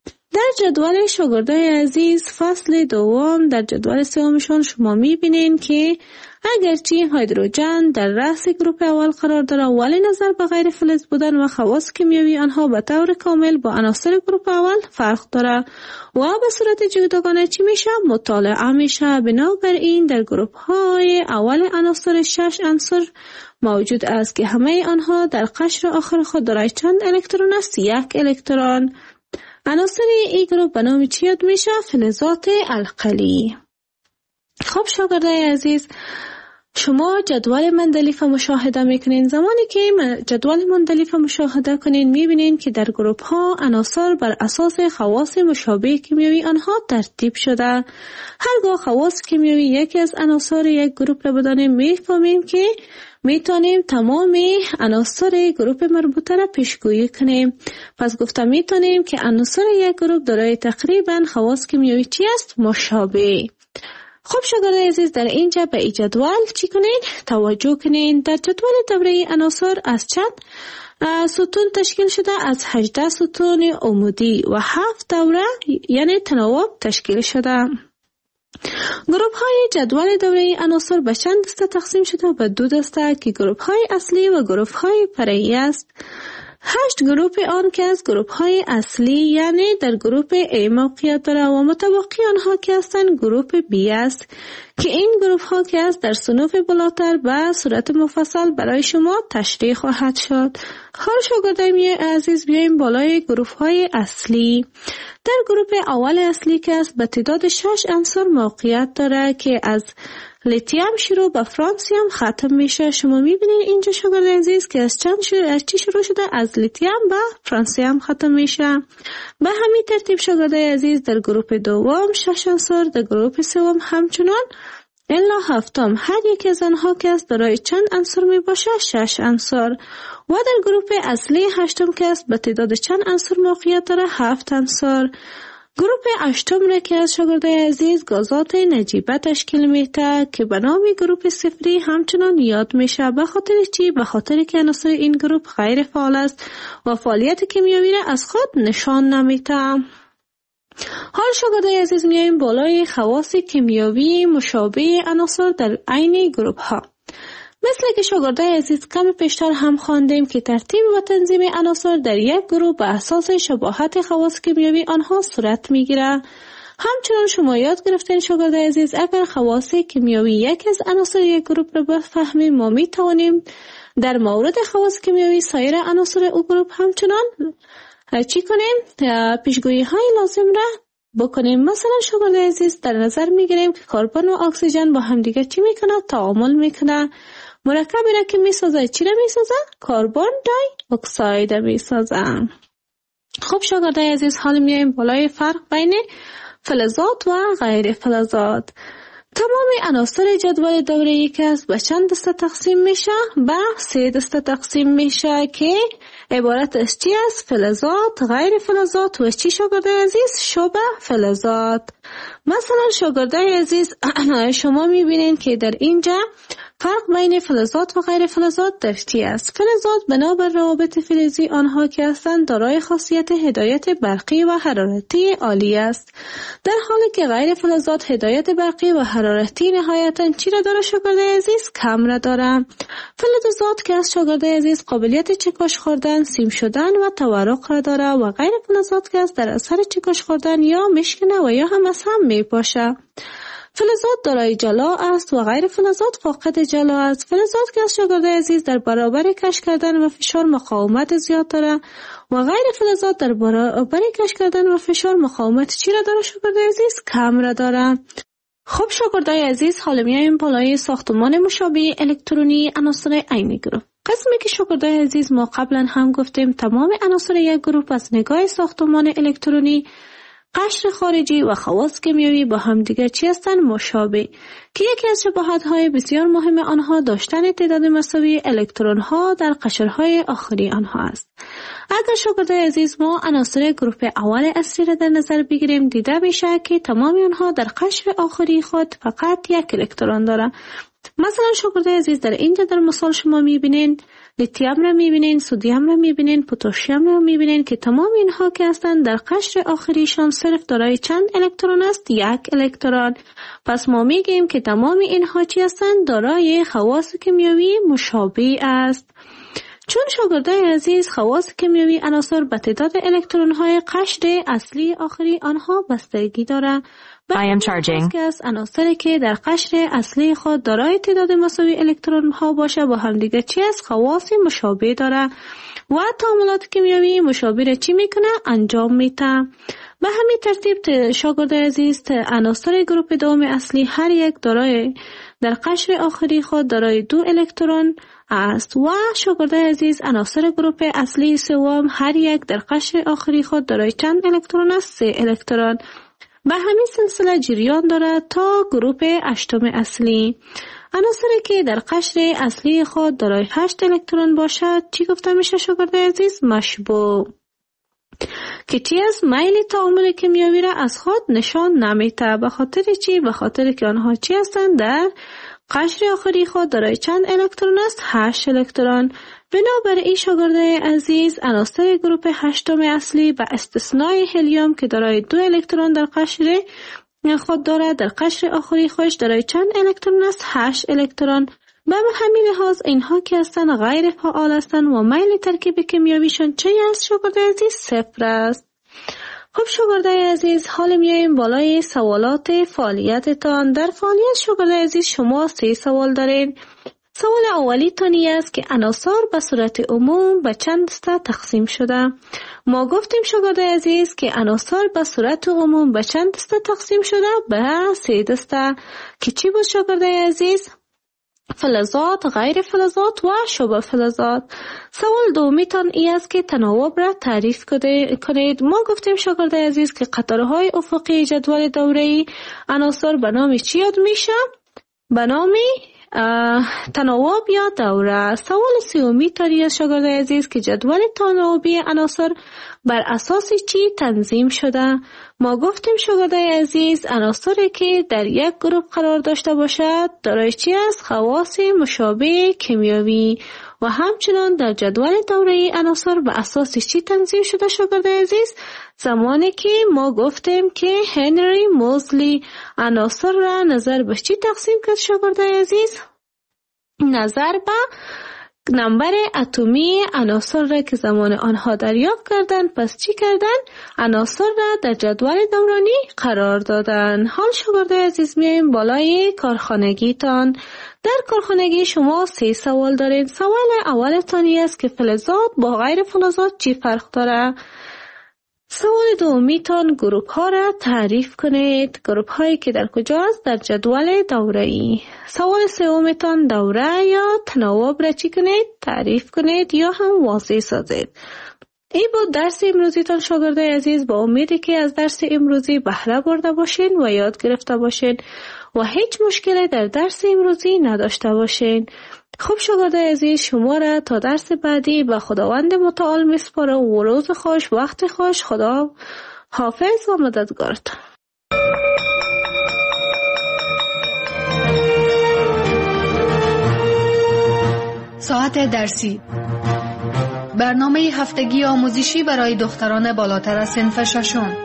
در جدول شاگردای عزیز فصل دوم در جدول سومشان شما میبینین که اگرچه هیدروژن در رأس گروپ اول قرار داره ولی نظر به غیر فلز بودن و خواص کیمیایی آنها به طور کامل با عناصر گروپ اول فرق داره و به صورت جداگانه چی میشه؟ مطالعه میشه. بنابراین در گروپ های اول عناصر 6 عنصر موجود است که همه آنها در قشر آخر خود دارای چند الکترون است؟ 1 الکترون. عناصر این گروپ به نام چی یاد میشه؟ فلزات القلی. خب شاگردای عزیز، شما جدول مندلیف مشاهده میکنین. زمانی که جدول مندلیف مشاهده کنین میبینین که در گروپ ها عناصر بر اساس خواص مشابه کیمیایی آنها ترتیب شده. هرگاه خواص کیمیایی یکی از عناصر یک گروپ را بدانیم میفهمیم که میتونیم تمام عناصر گروپ مربوطه را پیشگویی کنیم. پس گفتم میتونیم که عناصر یک گروپ دارای تقریبا خواص کیمیایی چی است؟ مشابه. خب شاگردای عزیز، در اینجا به این جدول چی کنین؟ توجه کنین. در جدول دوره عناصر از چند ستون تشکیل شده؟ از 18 ستون عمودی و 7 دوره یعنی تناوب تشکیل شده. گروپ های جدول دوره عناصر به چند دسته تقسیم شده؟ به 2 دسته که گروپ های اصلی و گروپ های فرعی است. 8 گروپ آن که از گروپ های اصلی یعنی در گروپ A موقعیت داره و متبقی آنها که هستند گروپ B است که این گروپ ها که است در صنوف بالاتر به صورت مفصل برای شما تشریح خواهد شد. حال شاگردای عزیز بیایم بالای گروپ های اصلی. در گروپ اول اصلی که است به تعداد 6 عنصر موقعیت داره که از لیتیم شروع به فرانسیم ختم میشه. شما میبینید اینجا شاگردای عزیز که از چی شروع شده؟ از لیتیم به فرانسیم ختم میشه. به همین ترتیب شاگردای عزیز در گروپ دوم 6 عنصر، در گروپ سوم همچنان الا هفتم هر یک از آنها که است دارای چند عنصر می باشه؟ 6 عنصر. و در گروپ اصلی هشتم که است به تعداد چند عنصر موقعیت داره؟ 7 عنصر. گروپ هشتم را که از شاگردای عزیز گازات نجیبه تشکیل میده که به نام گروپ صفری همچنان یاد میشه. به خاطر چی؟ به خاطر که عناصر این گروپ غیر فعال است و فعالیت کیمیایی را از خود نشان نمیده. حال شاگردای عزیز میایم بالای خواص کیمیایی مشابه عناصر در عین گروپ ها. مثل که شاگردای عزیز کم پیشتر هم خواندیم که ترتیب و تنظیم عناصر در یک گروه به اساس شباهت خواص کیمیایی آنها صورت میگیره. همچنان شما یاد گرفتین شاگردای عزیز اگر خواص کیمیایی یک از عناصر یک گروپ را بفهمیم ما میتوانیم در مورد خواص کیمیایی سایر عناصر او گروپ همچنان چی کنیم؟ پیشگویی های لازم را بکنیم. مثلا شاگردای عزیز در نظر میگیریم که کربن و اکسیژن با همدیگه چی میکنه؟ تعامل میکنه. مرکبی را که میسازه چی را میسازه؟ کربن دای اکساید میسازه. خب شاگردای عزیز حال میایم بالای فرق بین فلزات و غیر فلزات. تمام عناصر جدول دوره‌ای که است به چند دسته تقسیم میشه؟ به 3 دسته تقسیم میشه که عبارت از چی است؟ فلزات، غیر فلزات و چی شاگردای عزیز؟ شبه فلزات. مثلا شاگردای عزیز شما میبینید که در اینجا فرق بین فلزات و غیر فلزات در چی است؟ فلزات بنابر روابط فلزی آنها که هستند دارای خاصیت هدایت برقی و حرارتی عالی است، در حالی که غیر فلزات هدایت برقی و حرارتی نهایتاً چی را داره شاگردای عزیز؟ کم را داره. فلزات که از شاگردای عزیز قابلیت چکش خوردن، سیم شدن و تورق را داره و غیر فلزات که از در اثر چکش خوردن یا مشکنه و یا هم از هم میپاشه. فلزات دارای جلا است و غیر فلزات فاقد جلا است. فلزات که از شاگردای عزیز در برابر کش کردن و فشار مقاومت زیاد داره و غیر فلزات در برابر کش کردن و فشار مقاومت چی را داره شاگردای عزیز؟ کم را داره. خب شاگردای عزیز حالا میایم بالای ساختمان مشابه الکترونی عناصر عین گروپ. قسمی که شاگردای عزیز ما قبلا هم گفتیم تمام عناصر یک گروپ از نگاه ساختمان الکترونی، قشر خارجی و خواص کیمیایی با هم دیگر چی هستند؟ مشابه، که یکی از شباهت‌های بسیار مهم آنها داشتن تعداد مساوی الکترون‌ها در قشرهای آخری آنها است. اگر شاگردای عزیز ما عناصر گروپ اول اصلی را در نظر بگیریم دیده میشه که تمام آنها در قشر آخری خود فقط یک الکترون دارند. مثلا شاگردای عزیز در اینجا در مثال شما میبینین لیتیوم را میبینین، سدیم را میبینین، پتاسیم را میبینین که تمام اینها که هستند در قشر آخریشان صرف دارای چند الکترون است؟ یک الکترون. پس ما میگیم که تمام اینها چی هستند؟ دارای خواص کیمیایی مشابه است. چون شاگردای عزیز خواص کیمیایی عناصر به تعداد الکترون های قشر اصلی آخری آنها بستگی دارند. که از عناصری که در قشر اصلی خود دارای تعداد مساوی الکترون ها باشه با هم دیگه چی از خواص مشابه داره و تعاملات کیمیایی مشابه را چی میکنه؟ انجام میده. به همین ترتیب شاگردای عزیز عناصر گروپ دوم اصلی هر یک دارای در قشر آخری خود دارای 2 الکترون است و شاگردای عزیز عناصر گروپ اصلی سوم هر یک در قشر آخری خود دارای چند الکترون است؟ 3 الکترون. به همین سلسله جریان دارد تا گروپ 8 اصلی. عناصری که در قشر اصلی خود دارای 8 الکترون باشد چی گفته میشه شاگردای عزیز؟ مشبوع. که چی از میل تعامل کیمیایی را از خود نشان نمیده. به خاطر چی؟ به خاطر که آنها چی هستند؟ در قشر آخری خود دارای چند الکترون است؟ 8 الکترون. بنابراین شاگردای عزیز عناصر گروپ 8 اصلی به استثنای هلیوم که دارای 2 الکترون در قشر خود دارد در قشر آخری خودش دارای چند الکترون است؟ 8 الکترون. به همین لحاظ اینها که هستند غیر فعال هستند و میل ترکیب کیمیاییشان چه است شاگردای عزیز؟ 0 است. خب شاگردای عزیز حال میایم بالای سوالات فعالیتتان. در فعالیت شاگردای عزیز شما 3 سوال دارین. سوال اولی تانی است که عناصر به صورت عموم به چند دسته تقسیم شده. ما گفتیم شاگردای عزیز که عناصر به صورت عموم به چند دسته تقسیم شده؟ به 3 دسته که چی بود شاگردای عزیز؟ فلزات، غیر فلزات و شبه فلزات. سوال دومی تان ای است که تناوب را تعریف کنید. ما گفتیم شاگردای عزیز که قطارهای افقی جدول دوره‌ای عناصر به نام چی یاد میشه؟ به نام تناوب یا دوره. سوال سومی تانی است شاگردای عزیز که جدول تناوبی عناصر بر اساس چی تنظیم شده؟ ما گفتیم شاگردای عزیز عناصری که در یک گروه قرار داشته باشد دارای چی است؟ خواص مشابه کیمیایی و همچنان در جدول دوره‌ای عناصر به اساس چی تنظیم شده شاگردای عزیز؟ زمانی که ما گفتیم که هنری موزلی عناصر را نظر به چی تقسیم کرد شاگردای عزیز؟ نظر به نمبر اتمی عناصر را که زمان آنها دریافت کردند. پس چی کردن؟ عناصر را در جدول دورانی قرار دادن. حال شاگردای عزیز میایم بالای کارخانگی تان. در کارخانگی شما 3 سوال دارید. سوال اول تانی است که فلزات با غیر فلزات چی فرق داره؟ سوال دومی تان گروپ ها را تعریف کنید. گروپ هایی که در کجاست؟ در جدول دوره‌ای. سوال سوم تان دوره یا تناوب را چی کنید؟ تعریف کنید یا هم واضح سازید. این بود درس امروزی تان شاگردای عزیز. با امیدی که از درس امروزی بهره برده باشین و یاد گرفته باشین و هیچ مشکلی در درس امروزی نداشته باشین. خب شاگردای عزیز شما را تا درس بعدی به خداوند متعال میسپارم و روز خوش، وقت خوش. خدا حافظ و مددگارتان. ساعت درسی، برنامه هفتگی آموزشی برای دختران بالاتر از صنف ششم.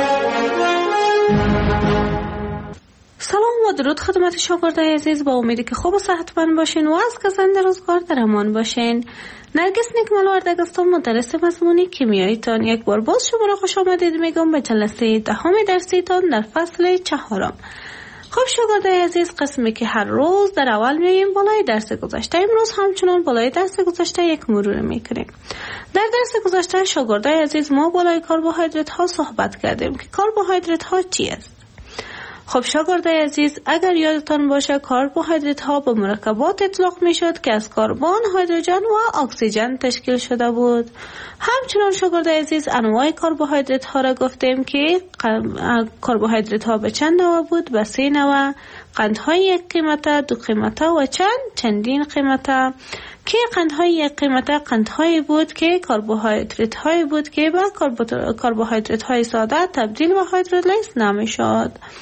سلام و درود خدمت شاگردای عزیز. با امیدی که خوب و صحتمند باشین و از گزند روزگار در امان باشین. نرگس نیکملو اردگستم مدرس مضمون کیمیایی تان یک بار باز شما را خوش آمدید میگم به جلسه 10 درسی تان در فصل 4. خب شاگردای عزیز، قسمی که هر روز در اول میایم بالای درس گذشته، امروز همچنان بالای درس گذشته یک مرور میکنیم. در درس گذشته شاگردای عزیز ما بالای کربوهیدرات ها صحبت کردیم که کربوهیدرات ها چی است. خب شاگردای عزیز، اگر یادتان باشه کربوهیدرات ها به مرکبات اطلاق می شد که از کربن، هیدروژن و اکسیژن تشکیل شده بود. همچنان شاگردای عزیز انواع کربوهیدرات ها را گفتیم که کربوهیدرات ها به چند نوع بود؟ به 3 نوع. قندهای 1 قیمته، 2 قیمته و چندین قیمته. که قندهای 1 قیمته قندهایی بود که کربوهیدرات هایی بود که به کربوهیدرات های ساده تبدیل به هیدرولیز نمی شد.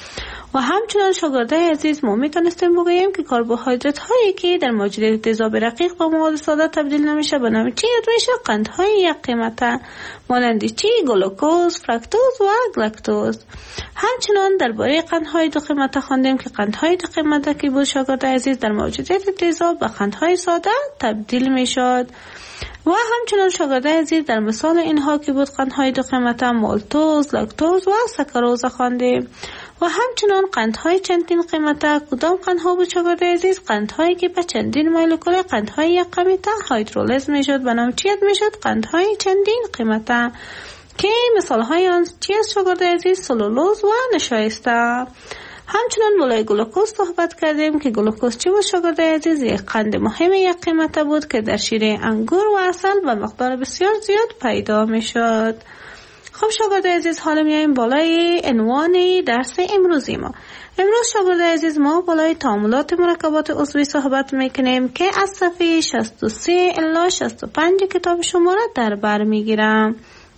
و همچنان شاگردای عزیز ما میتونستیم بگوییم که کربوهیدرات هایی که در موجودیت تیزاب رقیق با مواد ساده تبدیل نمیشه به نام چی یاد میشه؟ قندهای یک قیمته مانند چی؟ گلوکوز، فرکتوز و گلاکتوز. همچنان درباره قندهای دو قیمته خواندیم که قندهای دو قیمته که بود شاگردای عزیز در موجودیت تیزاب به قندهای ساده تبدیل میشد. و همچنان شاگردای عزیز در مثال اینها که بود قندهای دو قیمته مالتوز، لاکتوز و ساکاروز خواندیم. و همچنان قندهای چندین قیمته کدام قندها بود شاگردای عزیز؟ قندهایی که به چندین مولکول قندهای یک قیمته هیدرولیز میشد به نام چی میشد؟ قندهای چندین قیمته که مثال های آن چی است شاگردای عزیز؟ سلولوز و نشایسته. همچنان مولای گلوکوز صحبت کردیم که گلوکوز چی بود شاگردای عزیز؟ یک قند مهم یک قیمته بود که در شیره انگور و عسل به مقدار بسیار زیاد پیدا میشد. خب شاگردای عزیز حالا میایم بالای عنوان درس امروزی ما. امروز شاگردای عزیز ما بالای تعاملات مرکبات عضوی صحبت میکنیم که از صفحه 63 الی 65 کتاب شما را در بر میگیرم.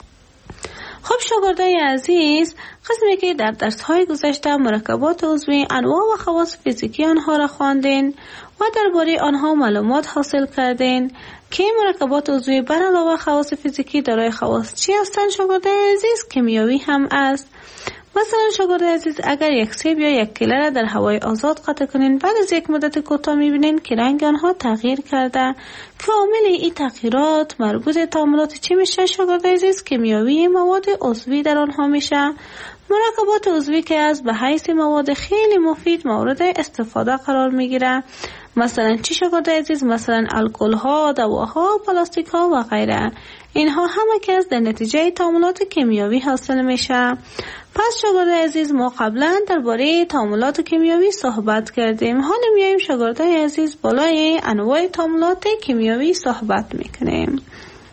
خب شاگردای عزیز قسمی که در درس های گذشته مرکبات عضوی انواع و خواص فیزیکی آنها را خواندین و درباره آنها معلومات حاصل کردین که مرکبات عضوی بر علاوه خواص فیزیکی دارای خواص چی هستند شاگردای عزیز؟ کیمیایی هم است. مثلا شاگردای عزیز اگر یک سیب یا یک کیله را در هوای آزاد قطع کنین بعد از یک مدت کوتاه میبینین که رنگ آنها تغییر کرده که عامل این تغییرات مربوط تعاملات چی میشه شاگردای عزیز؟ کیمیایی مواد عضوی در آنها میشه. مرکبات عضوی که از به حیث مواد خیلی مفید مورد استفاده قرار میگیره. مثلا چی شاگردای عزیز؟ مثلا الکل ها، دواها، پلاستیک ها و غیره. اینها همه که از در نتیجه تعاملات کیمیایی حاصل میشه. پس شاگردای عزیز ما قبلا درباره تعاملات کیمیایی صحبت کردیم. حالا میایم شاگردای عزیز بالای انواع تعاملات کیمیایی صحبت میکنیم.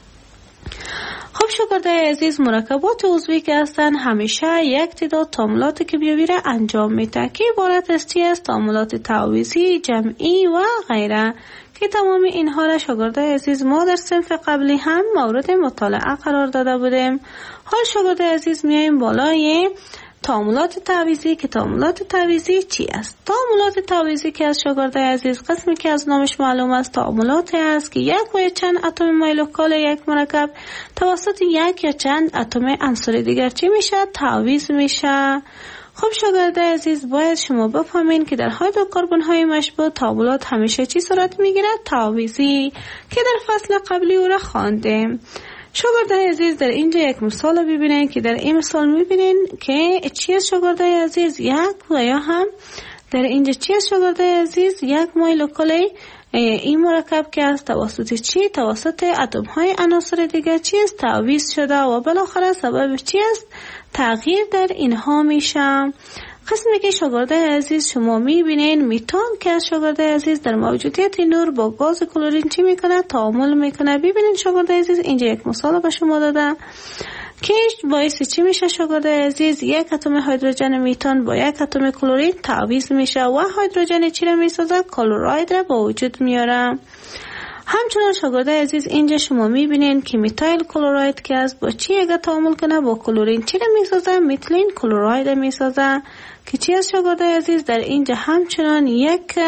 خب شاگردای عزیز مرکبات عضوی که هستن همیشه یک تعداد تعاملات کیمیایی را انجام میده که عبارت است تعاملات تعویضی، جمعی و غیره که تمام اینها را شاگردای عزیز ما در صنف قبلی هم مورد مطالعه قرار داده بودیم. حال شاگردای عزیز میایم بالای تعاملات تعویضی که تعاملات تعویضی چی است؟ تعاملات تعویضی که از شاگردای عزیز قسمی که از نامش معلوم است تعاملاتی است که یک و چند اتم مولکول یک مرکب توسط یک یا چند اتم عنصر دیگر چی میشه؟ تعویض میشه. خب شاگردای عزیز باید شما بفهمین که در هیدروکربن های مشبوع تعاملات همیشه چی صورت میگیره؟ تعویضی که در فصل قبلی او را خواندیم. شاگردای عزیز در اینجا یک مثال ببینید که در این مثال میبینین که چی است شاگردای عزیز؟ یک و یا هم در اینجا چی است شاگردای عزیز؟ یک مولکول این مرکب که از توسط چی؟ توسط اتم های عناصر دیگر چی است؟ تعویض شده و بالاخره سبب چی است؟ تغییر در اینها میشه. قسمی که شاگردای عزیز شما میبینین میتان که از شاگردای عزیز در موجودیت نور با گاز کلورین چی میکنه؟ تعامل میکنه. ببینین شاگردای عزیز اینجا یک مثال به شما داده که باعث چی میشه شاگردای عزیز؟ یک اتم هیدروژن میتان با یک اتم کلورین تعویض میشه و هیدروژن چی را میسازه؟ کلوراید را با وجود میاره. همچنان شاگردای عزیز اینجا شما میبینین که میتایل کلوراید که از با چی اگه تعامل کنه با کلورین چی را میسازه؟ میتیلین کلوراید میسازه که چی از شاگردای عزیز در اینجا همچنان یک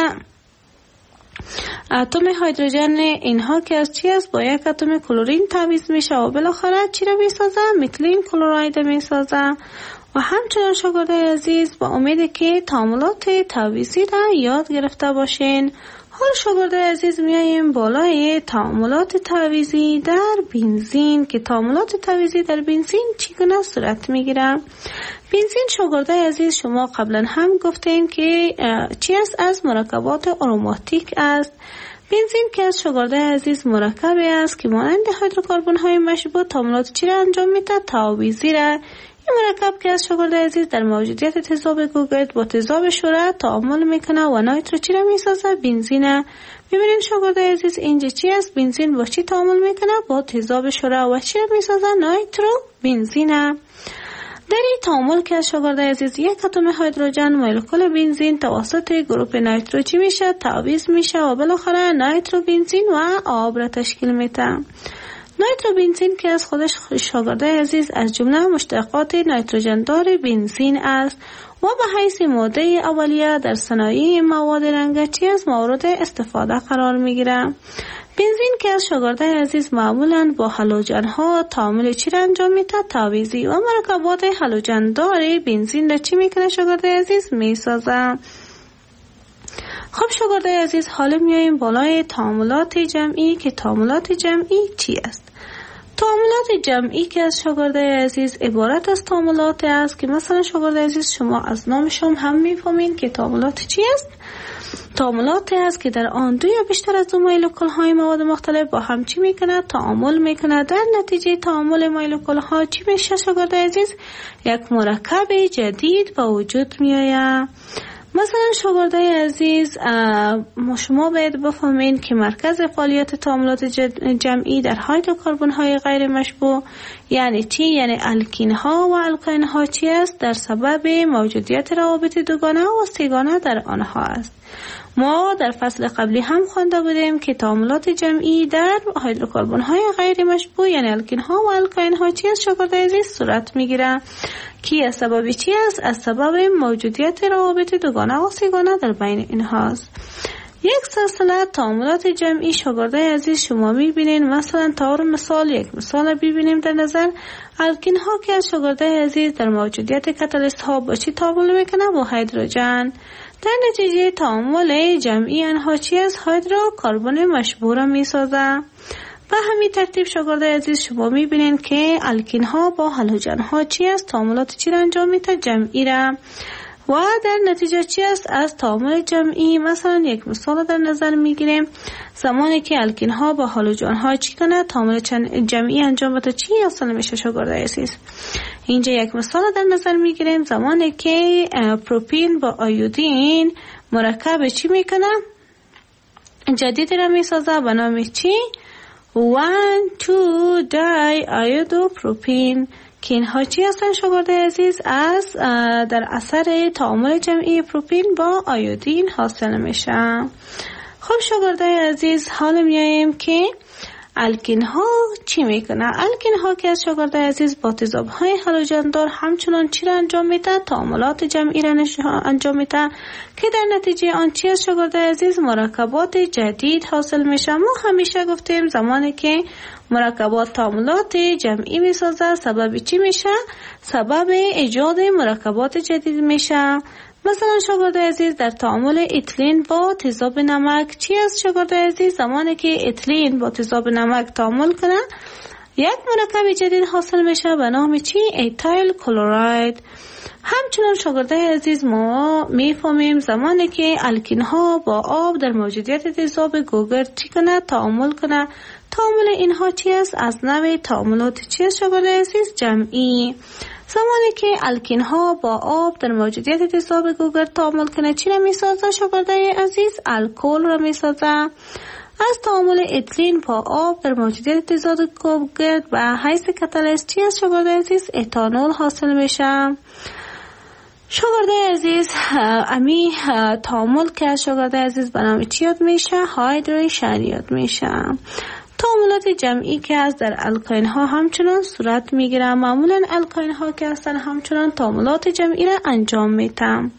اتم هیدروژن اینها که از چی است؟ با یک اتم کلورین تعویض میشه و بالاخره چی را میسازه؟ میتیلین کلوراید میسازه. و همچنان شاگردای عزیز با امید که تعاملات تعویضی را یاد گرفته باشین. حال شاگردای عزیز میاییم بالای تعاملات تعویضی در بنزین که تعاملات تعویضی در بنزین چگونه صورت میگیره؟ بنزین شاگردای عزیز شما قبلا هم گفتیم که چی است؟ از مرکبات آروماتیک است. بنزین که از شاگردای عزیز مرکبی است که مانند هیدروکربن های مشبوع تعاملات چی را انجام میده؟ تعویضی را. این مرکب که از شاگردای عزیز در موجودیت تیزاب گوگرد با تیزاب شوره تعامل میکنه و نایترو چی را میسازه؟ بنزینه. میبینین شاگردای عزیز اینجا چی است؟ بنزین با چی تعامل میکنه؟ با تیزاب شوره و چی را میسازه؟ نایترو بنزینه. در این تعامل که از شاگردای عزیز یک اتم هیدروژن مولکول بنزین توسط گروپ نایترو چی میشه؟ تعویض میشه و بالاخره نایترو بنزین و آب را تشکیل میده. نیتروبنزین که از خودش شاگردای عزیز از جمله مشتقات نیتروژن دار بنزین است و به حیث ماده اولیه در صنایع مواد رنگچی از مورد استفاده قرار میگیره. بنزین که از شاگردای عزیز معمولاً با هالوژن ها تعامل چی را انجام میده؟ تاویزی و مرکبات هالوژن دار بنزین را چی میکنه شاگردای عزیز؟ میسازه. خب شاگردای عزیز حالا میاییم بالای تعاملات جمعی که تعاملات جمعی چی است؟ تعاملات جمعی که از شاگردای عزیز عبارت از تعاملات است که مثلا شاگردای عزیز شما از نامشون هم میفهمین که تعاملات چی است؟ تعاملاتی است که در آن دو یا بیشتر از دو مولکول های مواد مختلف با هم چی میکنه؟ تعامل میکنه. در نتیجه تعامل مولکول ها چی میشه شاگردای عزیز؟ یک مرکب جدید به وجود میآید. مثلا شاگردای عزیز شما باید بفهمین که مرکز فعالیت تعاملات جمعی در هیدروکربن های غیر مشبوع یعنی چی؟ یعنی الکین ها و الکین ها چی است؟ در سبب موجودیت روابط دوگانه و سه‌گانه در آنها است. ما در فصل قبلی هم خوانده بودیم که تعاملات جمعی در هیدروکربن های غیر مشبوع یعنی الکین ها و الکین ها چی است شاگردای عزیز؟ صورت میگیره که از سبب چی است؟ از سبب موجودیت روابط دوگانه و سه‌گانه در بین اینهاست. یک سلسله تعاملات جمعی شاگردای عزیز شما میبینین. مثلا طور مثال یک مثال ببینیم در نظر الکین ها که از شاگردای عزیز در موجودیت کاتالیست ها با چی تعامل میکنه؟ با هیدروژن. در نتیجه تعامل جمعی آنها چی است؟ هیدروکربن مشبوع را میسازه. به همین ترتیب شاگردای عزیز شما میبینین که الکین ها با هالوژن ها چی است؟ تعاملات چی را انجام میده؟ جمعی را. و در نتیجه چی است؟ از تعامل جمعی مثلا یک مثال در نظر میگیریم. زمانی که الکین ها با هالوژن ها چی کنه؟ تعامل جمعی انجام بده چی حاصل میشه شاگردای عزیز؟ اینجا یک مثال در نظر میگیریم. زمانی که پروپین با آیودین مرکب چی میکنه؟ جدید را میسازه به نام چی؟ 1,2 دی آیودوپروپین که اینها چی هستن شاگردای عزیز؟ از در اثر تعامل جمعی پروپین با آیودین حاصل میشه. خب شاگردای عزیز حالا میاییم که الکین ها چی میکنه؟ الکین ها که از شاگردای عزیز با تضاد های هالوژن دار همچنان چی را انجام میده؟ تعاملات جمعی را انجام میده که در نتیجه آن چی از شاگردای عزیز؟ مرکبات جدید حاصل میشه. ما همیشه گفتیم زمانی که مرکبات تعاملات جمعی میسازه سبب چی میشه؟ سبب ایجاد مرکبات جدید میشه. مثلا شاگردای عزیز در تعامل اتیلن با تذاب نمک چی است شاگردای عزیز؟ زمانی که اتیلن با تذاب نمک تعامل کنه یک مرکب جدید حاصل میشه به نام چی؟ ایتایل کلراید. همچنان شاگردای عزیز ما میفهمیم زمانی که الکین ها با آب در موجودیت تذاب گوگرد چی کنه؟ تعامل کنه. تعامل اینها چی است؟ از نوع تعاملات چی است شاگردای عزیز؟ جمعی. زمانی که الکین ها با آب در موجودیت تذاب گوگرد تعامل کنه چی را میسازه شاگردای عزیز؟ الکل را میسازه. از تعامل اتیلن با آب در موجودیت تذاب گوگرد و حیث کاتالیست چی است شاگردای عزیز؟ اتانول حاصل میشه. شاگردای عزیز امی تعامل که شاگردای عزیز به نام چی یاد میشه؟ هایدریشن یاد میشه. تعاملات جمعی که از در الکین ها همچنان صورت میگیره. معمولا الکین ها که هستن همچنان تعاملات جمعی را انجام میدن.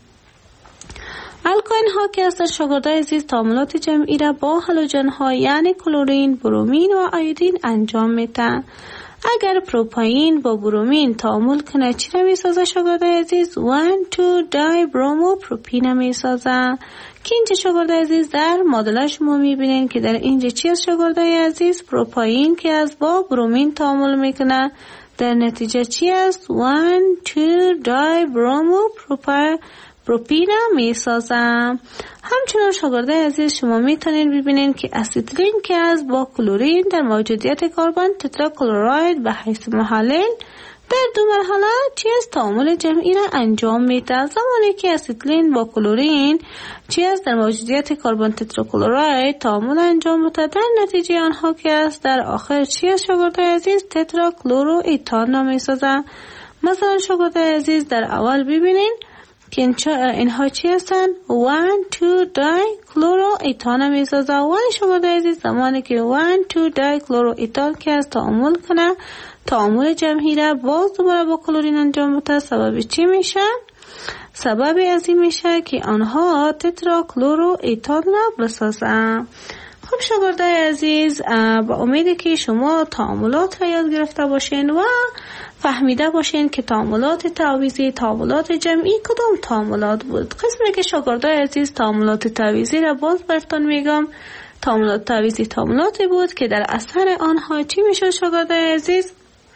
الکین ها که هستن شاگردای عزیز تعاملات جمعی را با هالوژن ها یعنی کلورین، برومین و آیودین انجام میدن. اگر پروپاین با برومین تعامل کنه چی را میسازه شاگردای عزیز؟ 1,2 دی برومو پروپین میسازه که اینجا شاگردای عزیز در مدل شما میبینین که در اینجا چی است شاگردای عزیز؟ پروپاین که از با برومین تعامل میکنه در نتیجه چی است؟ 1,2 دی برومو پروپین میسازه. همچنان شاگردای عزیز شما میتونین ببینین که اسیتیلین که از با کلورین در موجودیت کربن تتراکلوراید به حیث محلل در دو مرحله چی است؟ تعامل جمعی را انجام میده. زمانی که اسیتیلین با کلورین چی است؟ در موجودیت کربن تتراکلوراید تعامل انجام میده در نتیجه آنها که است در آخر چی است شاگردای عزیز؟ تتراکلورو ایتان میسازه. مثلا شاگردای عزیز در اول ببینین که اینها چی هستن؟ 1,2 دی کلورو ایتان میسازه. ولی شاگردای عزیز زمانی که 1,2 دایکلورو ایتان که از تعامل کنه، تعامل جمعی را باز دوباره با کلورین انجام بده، سبب چی میشه؟ سبب از این میشه که آنها تترا کلورو ایتان را بسازن. خب شاگردای عزیز، با امیدی که شما تعاملات را یاد گرفته باشین و فهمیده باشین که تعاملات تعویضی، تعاملات جمعی کدام تعاملات بود. قسمی که شاگردای عزیز تعاملات تعویضی را باز براتون میگم. تعاملات تعویضی تعاملاتی بود که در اثر آنها چی میشد شاگردای عزیز؟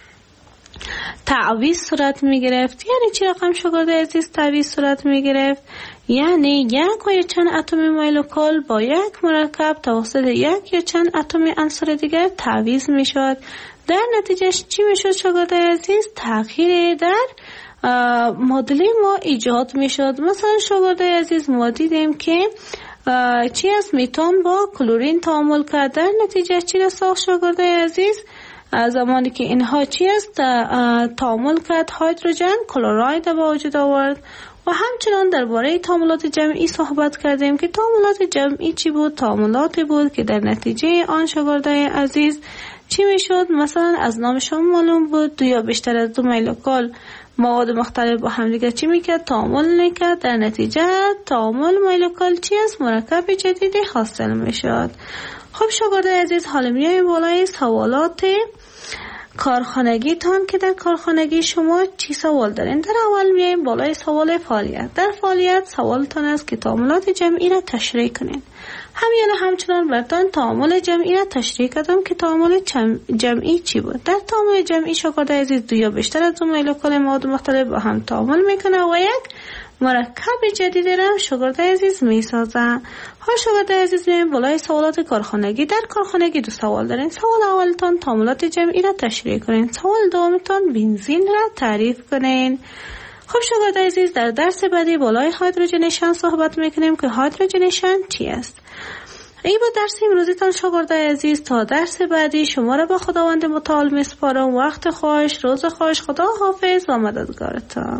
تعویض صورت میگرفت. یعنی چی رقم شاگردای عزیز تعویض صورت میگرفت؟ یعنی یک و یا چند اتم مایلوکال با یک مرکب توسط یک یا چند اتم عنصر دیگر تعویض میشد. در نتیجه چی میشد شاگردای عزیز؟ تغییر در معادله ما ایجاد میشد. مثلا شاگردای عزیز ما دیدیم که چی از میتان با کلورین تعامل کرد، در نتیجه چی را ساخت شاگردای عزیز؟ زمانی که اینها چی است تعامل کرد، هیدروژن کلراید به وجود آورد. و همچنان درباره تعاملات جمعی صحبت کردیم که تعاملات جمعی چی بود؟ تعاملاتی بود که در نتیجه آن شاگردای عزیز چی میشد؟ مثلا از نام شما معلوم بود 2 یا بیشتر از 2 مایلوکال مواد مختلف با هم دیگه چی میکرد؟ تعامل میکرد. در نتیجه تعامل مایلوکال چی است؟ مرکب جدیدی حاصل میشد. خب شاگردای عزیز، حالا میایم بالای سوالات کارخانگی تان که در کارخانگی شما چی سوال دارین. در اول میایم بالای سوال فعالیت. در فعالیت سوالتان است که تعاملات جمعی را تشریح کنین. همچنان براتون تعامل جمعی را تشریح کردم که تعامل جمعی چی بود. در تعامل جمعی شاگردای عزیز 2 یا بیشتر از 2 مایلوکال مواد مختلف با هم تعامل میکنه و یک مرکب جدید را شاگردای عزیز میسازه. ها شاگردای عزیز میایم بالای سوالات کارخانگی. در کارخانگی 2 سوال دارین. سوال اولتان تعاملات جمعی را تشریح کنین. سوال دومتان بنزین را تعریف کنین. خب شاگردای عزیز، در درس بعدی بالای هیدروژنیشن صحبت میکنیم که هیدروژنیشن چی است. ای با درس امروزیتان شاگردای عزیز، تا درس بعدی شما را به خداوند متعال میسپارم. وقت خوش، روز خوش، خدا حافظ و مددگارتان.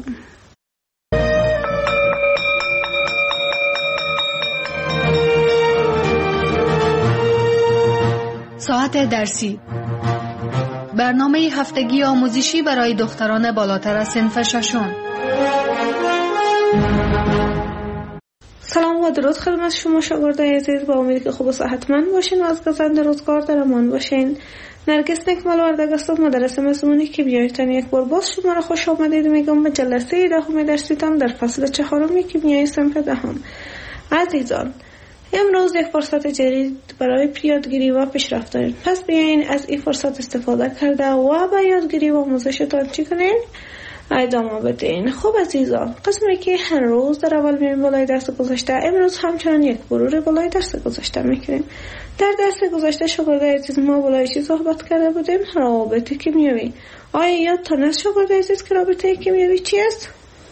ساعت درسی، برنامه هفتگی آموزشی برای دختران بالاتر از صنف ششم. سلام و درود خدمت شما شاگردای عزیز. با امیدی که خوب و صحتمند باشین و از گزند روزگار در امان باشین. نرگس نکمل وردگ هستم، مدرس مضمونی کیمیایتان. یک بار باز شما را خوش آمدید میگم به جلسه 10 درسیتان در فصل 4 کیمیای صنف 10. عزیزان، امروز یک فرصت جدید برای یادگیری و پیشرفت داریم. پس بیاین از این فرصت استفاده کرده و به یادگیری و آموزشتان چی کنین؟ ادامه بدین. خب عزیزان، قسمی که هر روز در اول میریم بالای درس گذشته، امروز همچنان یک مرور بالای درس گذشته میکنیم. در درس گذشته شاگردای عزیز ما بالای چی صحبت کرده بودیم؟ روابط کیمیایی. آیا یادتان است شاگردای عزیز که رابطه کیمیایی چی است؟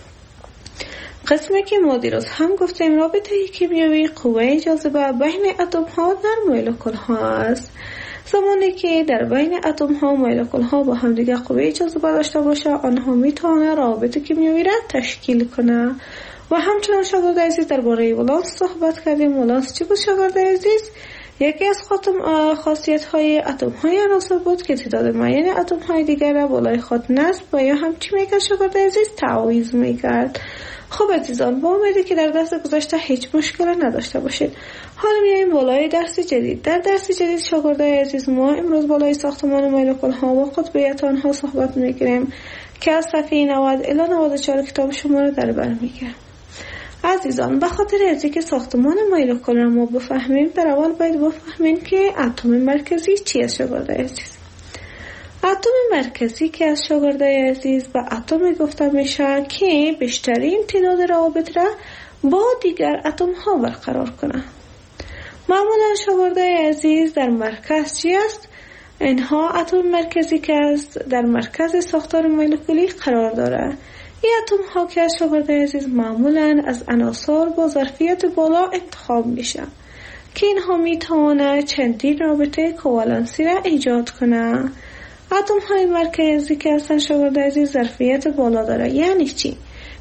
قسمی که ما دیروز هم گفتیم رابطه کیمیایی قوه جاذبه بین اتم ها در مولکول ها است. زمانی که در بین اتم ها و مولکول ها با هم دیگه قوه جاذبه داشته باشه، آنها میتونه روابط کیمیایی را تشکیل کنه. و همچنان شاگردای عزیز درباره ولانس صحبت کردیم. ولانس چی بود شاگردای عزیز؟ یکی از خاصیت های اتم های عناصر بود که تعداد معین اتم های دیگر را بالای خود نصب و یا هم چی میکرد شاگردای عزیز؟ تعویض میکرد. خب عزیزان، با امیدی که در درس گذشته هیچ مشکل نداشته باشید. حالا میایم بالای درس جدید. در درس جدید شاگردای عزیز ما امروز بالای ساختمان مولکول ها و قطبیت آنها صحبت میکنیم که از صفحه 90 الی 94 کتاب شما را در بر میگیرم. عزیزان، به خاطر از اینکه ساختمان مولکول را ما بفهمیم، در اول باید بفهمیم که اتم مرکزی چی است شاگردای عزیز. اتم مرکزی که از شاگردای عزیز به اتم گفته میشه که بیشترین تعداد روابط را با دیگر اتم ها برقرار کنه. معمولا شاگردای عزیز در مرکز چی است؟ اینها اتم مرکزی که است در مرکز ساختار مولکولی قرار داره. این اتم ها که از شاگردای عزیز معمولا از عناصر با ظرفیت بالا انتخاب میشه که اینها میتونه چندین رابطه کوالنسی را ایجاد کنه. اتم های مرکزی که هستن شاگردای عزیز ظرفیت بالا داره. یعنی چی؟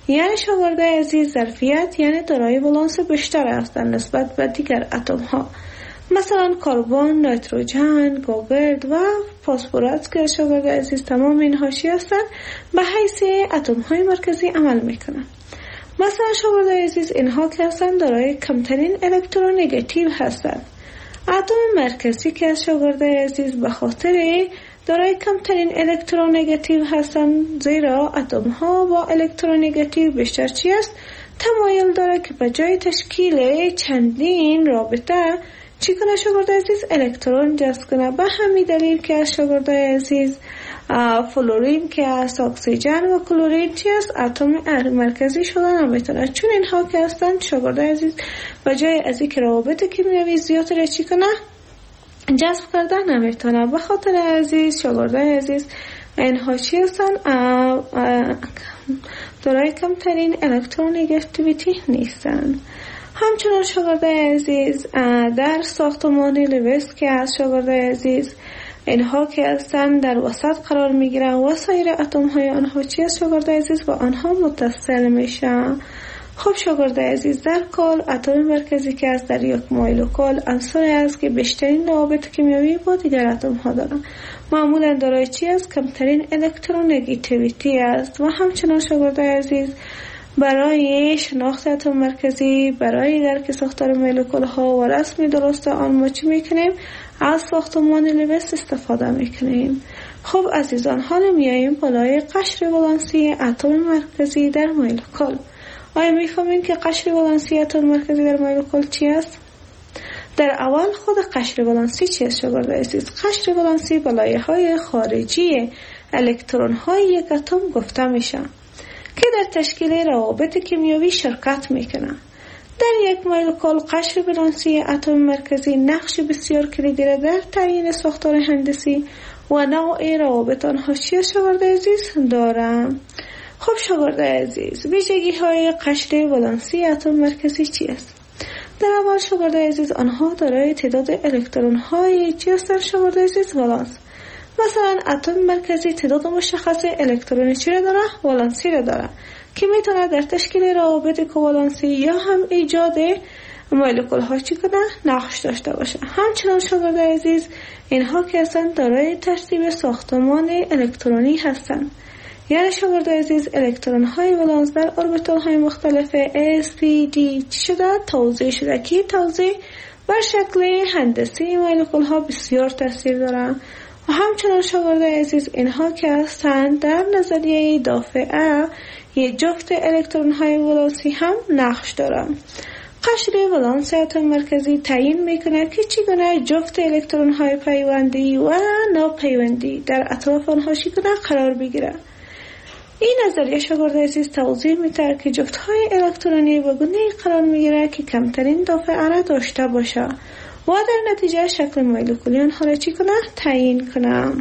یعنی شاگردای عزیز ظرفیت یعنی دارای ولانس بیشتر هستند نسبت به دیگر اتم ها، مثلا کربن، نیتروژن، گوگرد و فسفرس که شاگردای عزیز تمام اینها چی هستند؟ به حیث اتم های مرکزی عمل میکنند. مثلا شاگردای عزیز اینها که هستند دارای کمترین الکترونگاتیو هستند. اتم مرکزی که شاگردای عزیز به خاطر دارای کمترین الکترونگاتیو هستند، زیرا اتم ها با الکترونگاتیو بیشتر چی است؟ تمایل داره که به جای تشکیل چندین رابطه چی کنه شاگردای عزیز؟ الکترون جذب کنه. به همین دلیل که شاگردای عزیز فلورین که است، اکسیژن و کلورین چی است؟ اتم مرکزی شدن نمیتونه، چون اینها که هستند شاگردای عزیز به جای از اینکه روابط کیمیایی زیاد را چی کنه؟ جذب کردن نمیتونه. به خاطر عزیز شاگردای عزیز اینها چی هستند؟ دارای کمترین الکترونگاتیویتی نیستند. همچنان شاگردای عزیز در ساختمان لوئیس که از شاگردای عزیز اینها که هستند در وسط قرار میگیرن و سایر اتم های آنها چی است شاگردای عزیز؟ با آنها متصل میشن. خب شاگردای عزیز در کل اتم مرکزی که است در یک مولکول عنصری است که بیشترین روابط کیمیایی با دیگر اتم ها دارند. معمولا دارای چی است؟ کمترین الکترونگاتیویتی است. و همچنان شاگردای عزیز برای شناخت اتم مرکزی، برای درک ساختار مولکول ها و رسم درست آن ما چی میکنیم؟ از ساختمان لوئیس استفاده میکنیم. خب عزیزان حالا میاییم بالای قشر ولانسی اتم مرکزی در مولکول. آیا میفهمین که قشر ولانسی اتم مرکزی در مولکول چی است؟ در اول خود قشر ولانسی چی است شاگردای عزیز؟ قشر ولانسی به لایه‌های خارجی الکترون های یک اتم گفته میشه که در تشکیل روابط کیمیایی شرکت میکنن. در یک مولکول قشر ولانسی اتم مرکزی نقش بسیار کلیدی را در تعیین ساختار هندسی و نوع روابط آنها چی شاگردای عزیز دارند. خب شاگردای عزیز ویژگی های قشر ولانسی اتم مرکزی چی است؟ در اول شاگردای عزیز آنها دارای تعداد الکترون های چی هستند شاگردای عزیز؟ ولانس. مثلا اتم مرکزی تعداد مشخص الکترونی چی را داره؟ ولانسی را داره که میتونه در تشکیل روابط کوالنسی یا هم ایجاد مولکول ها چی کنه؟ نقش داشته باشه. همچنان شاگردای عزیز اینها که هستند دارای ترتیب ساختمان الکترونی هستند. یعنی شاگردای عزیز الکترون های ولانس در اوربیتال های مختلف S, P, D شده توزیع شده که توزیع بر شکل هندسی مولکول ها بسیار تاثیر دارند. و همچنان شاگردای عزیز اینها که هستند در نظریه دافعه یک جفت الکترون های ولانسی هم نقش دارند. قشر ولانس اتم مرکزی تعیین میکنه که چگونه جفت الکترون های پیوندی و ناپیوندی در اطراف آنها چگونه قرار بگیره. این نظریه شاگردای عزیز توضیح میده که جفت های الکترونی و گونه‌ای قرار میگیره که کمترین دافعه را داشته باشه و در نتیجه شکل مولکولی آنها را چی کنه؟ تعیین کنه.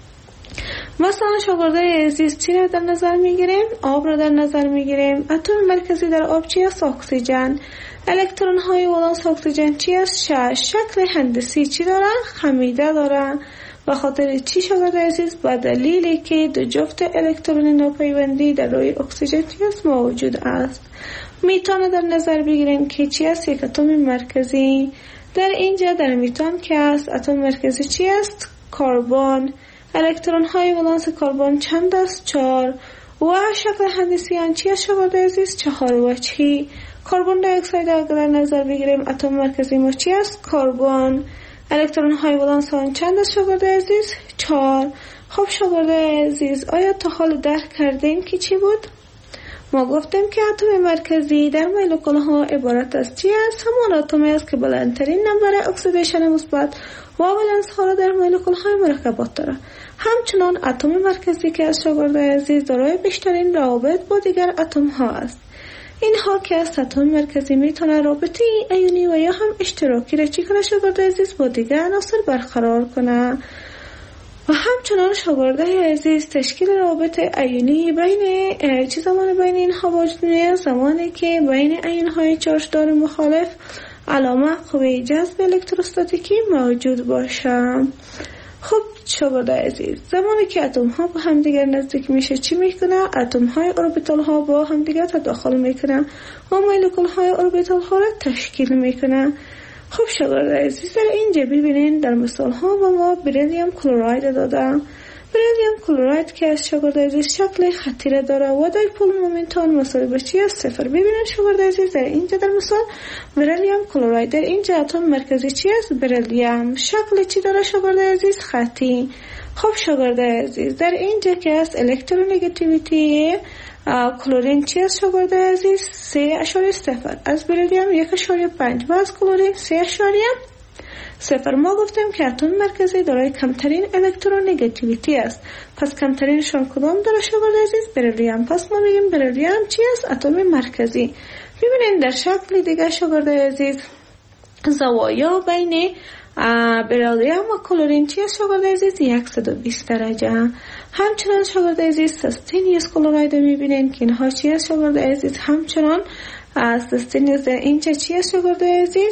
مثلا شاگردای عزیز چی را در نظر میگیریم؟ آب را در نظر میگیریم. اتم مرکزی در آب چی است؟ اکسیژن. الکترون های ولانس اکسیژن چی است؟ شکل هندسی چی داره؟ خمیده داره. و خاطر چی شاگردای عزیز؟ به دلیلی که دو جفت الکترون ناپیوندی در روی اکسیژن چی است؟ موجود است. میتونه در نظر بگیریم که چی است؟ یک اتم مرکزی. در اینجا در میتون که است اتم مرکزی چی است؟ کربن. الکترون های ولانس کربن چند است؟ 4. و شکل هندسی آن چی است شاگردای عزیز؟ 4 وجهی. کربن دی اکساید اگر در نظر بگیریم اتم مرکزی ما چی است؟ کربن. الکترون های ولانس آن چند است شاگردای عزیز؟ 4. خب شاگردای عزیز آیا تا حال درک کردیم که چی بود؟ ما گفتیم که اتم مرکزی در مولکول ها عبارت از چی است؟ همان اتمی است که بلندترین نمبر اکسیدیشن مثبت و ولنس ها را در مولکول های مرکبات داره. همچنان اتم مرکزی که از شاگردای عزیز دارای بیشترین روابط با دیگر اتم ها است. اینها که از اتم مرکزی میتونه رابطه ایونی و یا هم اشتراکی را چی کنه شاگردای عزیز با دیگر عناصر برقرار کنه. و همچنان شاگردای عزیز تشکیل رابط ایونی بین چه زمان بین اینها وجود میاد؟ زمانی که بین ایون‌های چارجدار مخالف علامه قوه جذب الکتروستاتیکی موجود باشه. خب شاگرد عزیز، زمانی که اتم ها با هم دیگر نزدیک میشه چی میکنه؟ اتم های اوربیتال ها با هم دیگر تداخل میکنه و مولکول های اوربیتال ها را تشکیل میکنه. خب شاگرد عزیز، در اینجا ببینین در مثال ها با ما بریلیوم کلراید داده. بریلیوم کلراید که از شاگرد عزیز شکل خطی را داره و دایپول مومنت آن مساوی به چی است؟ 0. ببینید شاگرد عزیز، در اینجا در مثال بریلیوم کلراید، در اینجا اتم مرکزی چی است؟ بریلیوم. شکل چی داره شاگرد عزیز؟ خطی. خب شاگرد عزیز، در اینجا که است الکترونگاتیویتی کلورین چی است شاگرد عزیز؟ 3.0 از بریلیوم 1.5 و از کلورین 3.0. ما گفتیم که اتم مرکزی دارای کمترین الکترونگاتیویتی است. پس کمترینشان کدام داره شاگرد عزیز؟ بریلیوم. پس ما میگیم بریلیوم چی است؟ اتم مرکزی. ببینید در شکل دیگه شاگرد عزیز، زوایا بین بریلیوم و کلورین چی است شاگرد عزیز؟ 120 درجه. همچنان شاگرد عزیز سستینیوس کلراید میبینین که اینها چی است شاگرد عزیز؟ همچنان سستینیوس در اینجا چی است شاگرد عزیز؟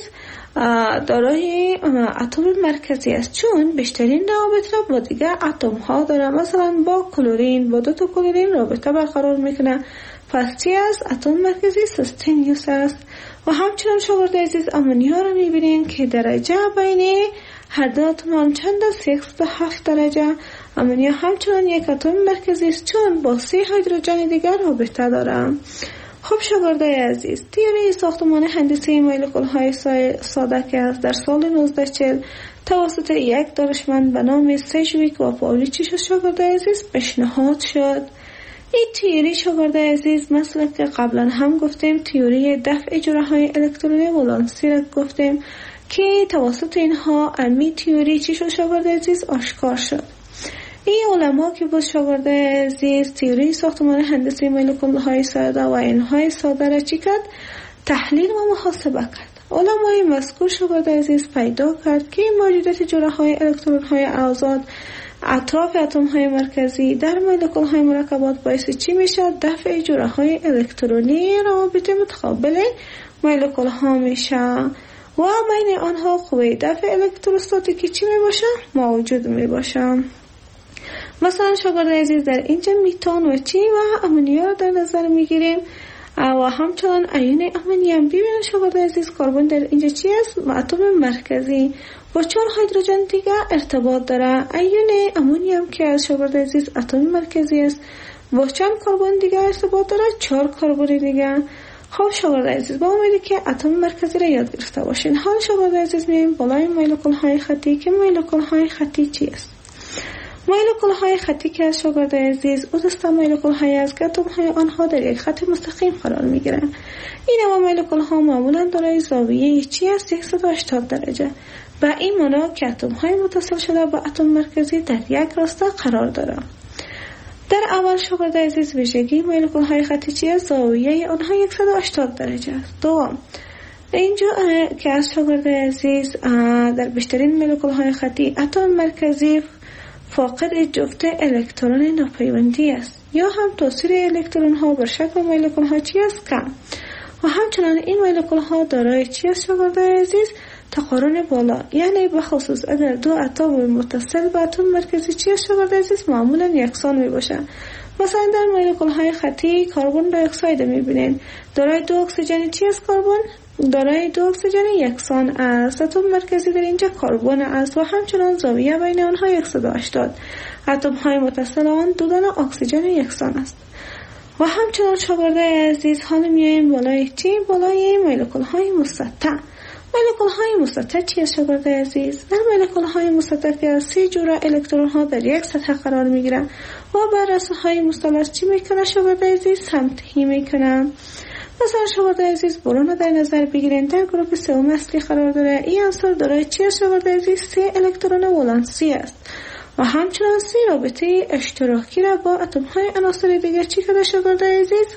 دارای اتم مرکزی است، چون بیشترین روابط را با دیگر اتم ها داره. مثلا با کلورین، با 2 تا کلورین رابطه برقرار میکنه. پس چی است؟ اتم مرکزی سستینیوس است. و همچنان شاگرد عزیز امونیا را میبینین که درجه بین هر دو اتم چند است؟ 107 درجه. امونیا همچنان یک اتم مرکزی است، چون با 3 هیدروژن دیگر رابطه داره. خب شاگرد عزیز، تئوری ساختمان هندسی مولکول های ساده که است در سال 1940 توسط یک دانشمند به نام سیجویک و پاولیچی شاگرد عزیز پیشنهاد شد. این تئوری شاگرد عزیز مثل که قبلا هم گفتیم تئوری دفع جراحی الکترونی ولانسی را گفتیم که توسط اینها علمی تئوری چی شد شاگرد عزیز؟ آشکار شد. این علما که با شاگرد عزیز تئوری ساختمان هندسی مولکول های ساده و اینهای ساده را چی کرد؟ تحلیل و محاسبه کرد. علمای مذکور شاگرد عزیز پیدا کرد که موجودیت جراحی الکترون های آزاد اطراف اتم های مرکزی در مولکول های مرکبات باعث چی میشه؟ دفع جراحی الکترونی روابط متقابل مولکول ها میشه و بین آنها قوه دفع الکتروستاتیکی چی میباشه؟ موجود میباشه. مثلا شاگرد عزیز در اینجا میتان و چی و امونیا را در نظر میگیریم و همچنان ایون امونیم. ببینید شاگرد عزیز کربن در اینجا چی است؟ اتم مرکزی با 4 هیدروژن دیگه ارتباط داره. ایون امونیم که از شاگرد عزیز اتم مرکزی است با چند کربن دیگه ارتباط داره؟ 4 کربن دیگه. خب شاگرد عزیز، با امیدی که اتم مرکزی را یاد گرفته باشین. حال شاگرد عزیز میایم بالای مولکول های خطی که مولکول های خطی چی است؟ مولکول های خطی که از شاگرد عزیز او دسته مولکول های از که اتم های آنها در یک خط مستقیم قرار می گیرند. این نوع مولکول ها معمولا دارای زاویه چی است؟ 180 درجه. و این معنا که اتم های متصل شده با اتم مرکزی در یک راسته قرار دارند. در اول شاگرد عزیز ویژگی مولکول های خطی چی است؟ زاویه آنها 180 درجه است. دوم، اینجا که از شاگرد عزیز در بیشترین مولکول های خطی اتم مرکزی فاقد جفت الکترون ناپیوندی است یا هم تاثیر الکترون ها بر شکل مولکول ها چی است؟ کم. و همچنان این مولکول ها دارای چی است شاگرد عزیز؟ تقارن بالا، یعنی به خصوص اگر 2 اتم متصل به اتم مرکزی چی است شاگرد عزیز؟ معمولا یکسان می باشند. مثلا در مولکول های خطی کربن دی اکساید میبینین دارای 2 اکسیژن چی است؟ کربن دارای 2 اکسیژن یکسان است. اتم مرکزی در اینجا کربن است و همچنان زاویه بین آنها 180. اتم های متصل آن 2 دانه اکسیژن یکسان است. و همچنان شاگرد عزیز حالا میایم بالای چی؟ بالای مولکول های مسطح. مولکول های مسطح چی است شاگرد عزیز؟ در مولکول های مسطح که 3 جوره الکترون ها در یک سطح قرار میگیرند و بر رأس های مثلث چی میکنه شاگرد عزیز؟ سمتهی میکنه. مثلا شاگرد عزیز برون در نظر بگیرین در گروه سوم اصلی قرار داره. این عنصر دارای چی است شاگرد عزیز؟ 3 الکترون ولانسی است و همچنان 3 رابطه اشتراکی را با اتم های عناصر دیگر چی کرده شاگرد عزیز؟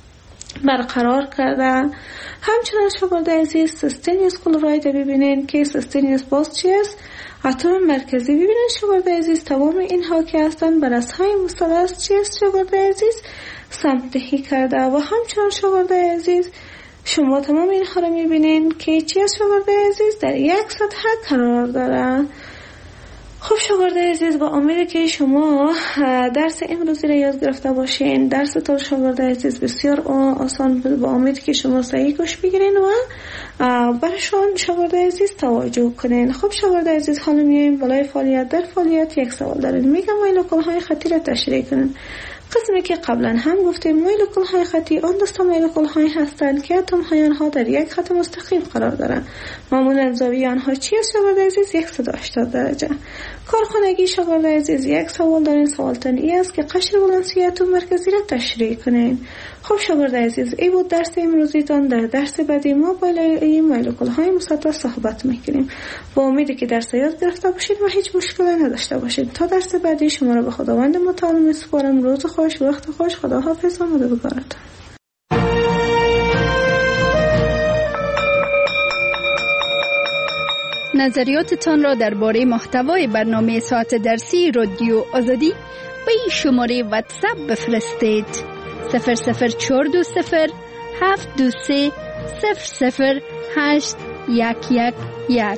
برقرار کرده. همچنان شاگرد عزیز سستینیوس کلراید ببینین که سستینیوس باز چی است؟ اتم مرکزی. ببینین شاگرد عزیز تمام اینها که هستن بر رأس‌های مثلث چی است شاگرد عزیز؟ سمتهی کرده. و همچنان شاگرد عزیز شما تمام اینها رو میبینین که چی است شاگرد عزیز؟ در یک سطح قرار داره. خب شاگردای عزیز، با امیدی که شما درس امروزی را یاد گرفته باشین. درستان شاگردای عزیز بسیار آسان بود، با امیدی که شما صحیح گوش بگیرین و برشان شاگردای عزیز توجه کنین. خب شاگردای عزیز، حالا میایم بالای فعالیت. در فعالیت یک سوال دارین، میگم مولکول های خطی را تشریح کنین. قسمی که قبلا هم گفتیم مولکول های خطی آن دسته مولکول های هستند که اتم های آنها در یک خط مستقیم قرار دارند. معمولا زاویه آنها چی است شاگردای عزیز؟ 180 درجه. کارخانگی شاگردای عزیز، یک سوال دارین. سوالتان ای است که قشر ولانسی اتم مرکزی را تشریح کنین. خب شاگردای عزیز، ای بود درس امروزیتان. در درس بعدی ما بالای مولکول های مسطح صحبت میکنیم. با امیدی که درس یاد گرفته باشید و هیچ مشکلی نداشته باشید. تا درس بعدی شما را به خداوند متعال میسپارم. روز خوش، وقت خوش، خداحافظ. آماده بکارتان. نظریاتتان را درباره محتوای برنامه ساعت درسی رادیو آزادی به این شماره واتساپ بفرستید: 00420 723 008 111.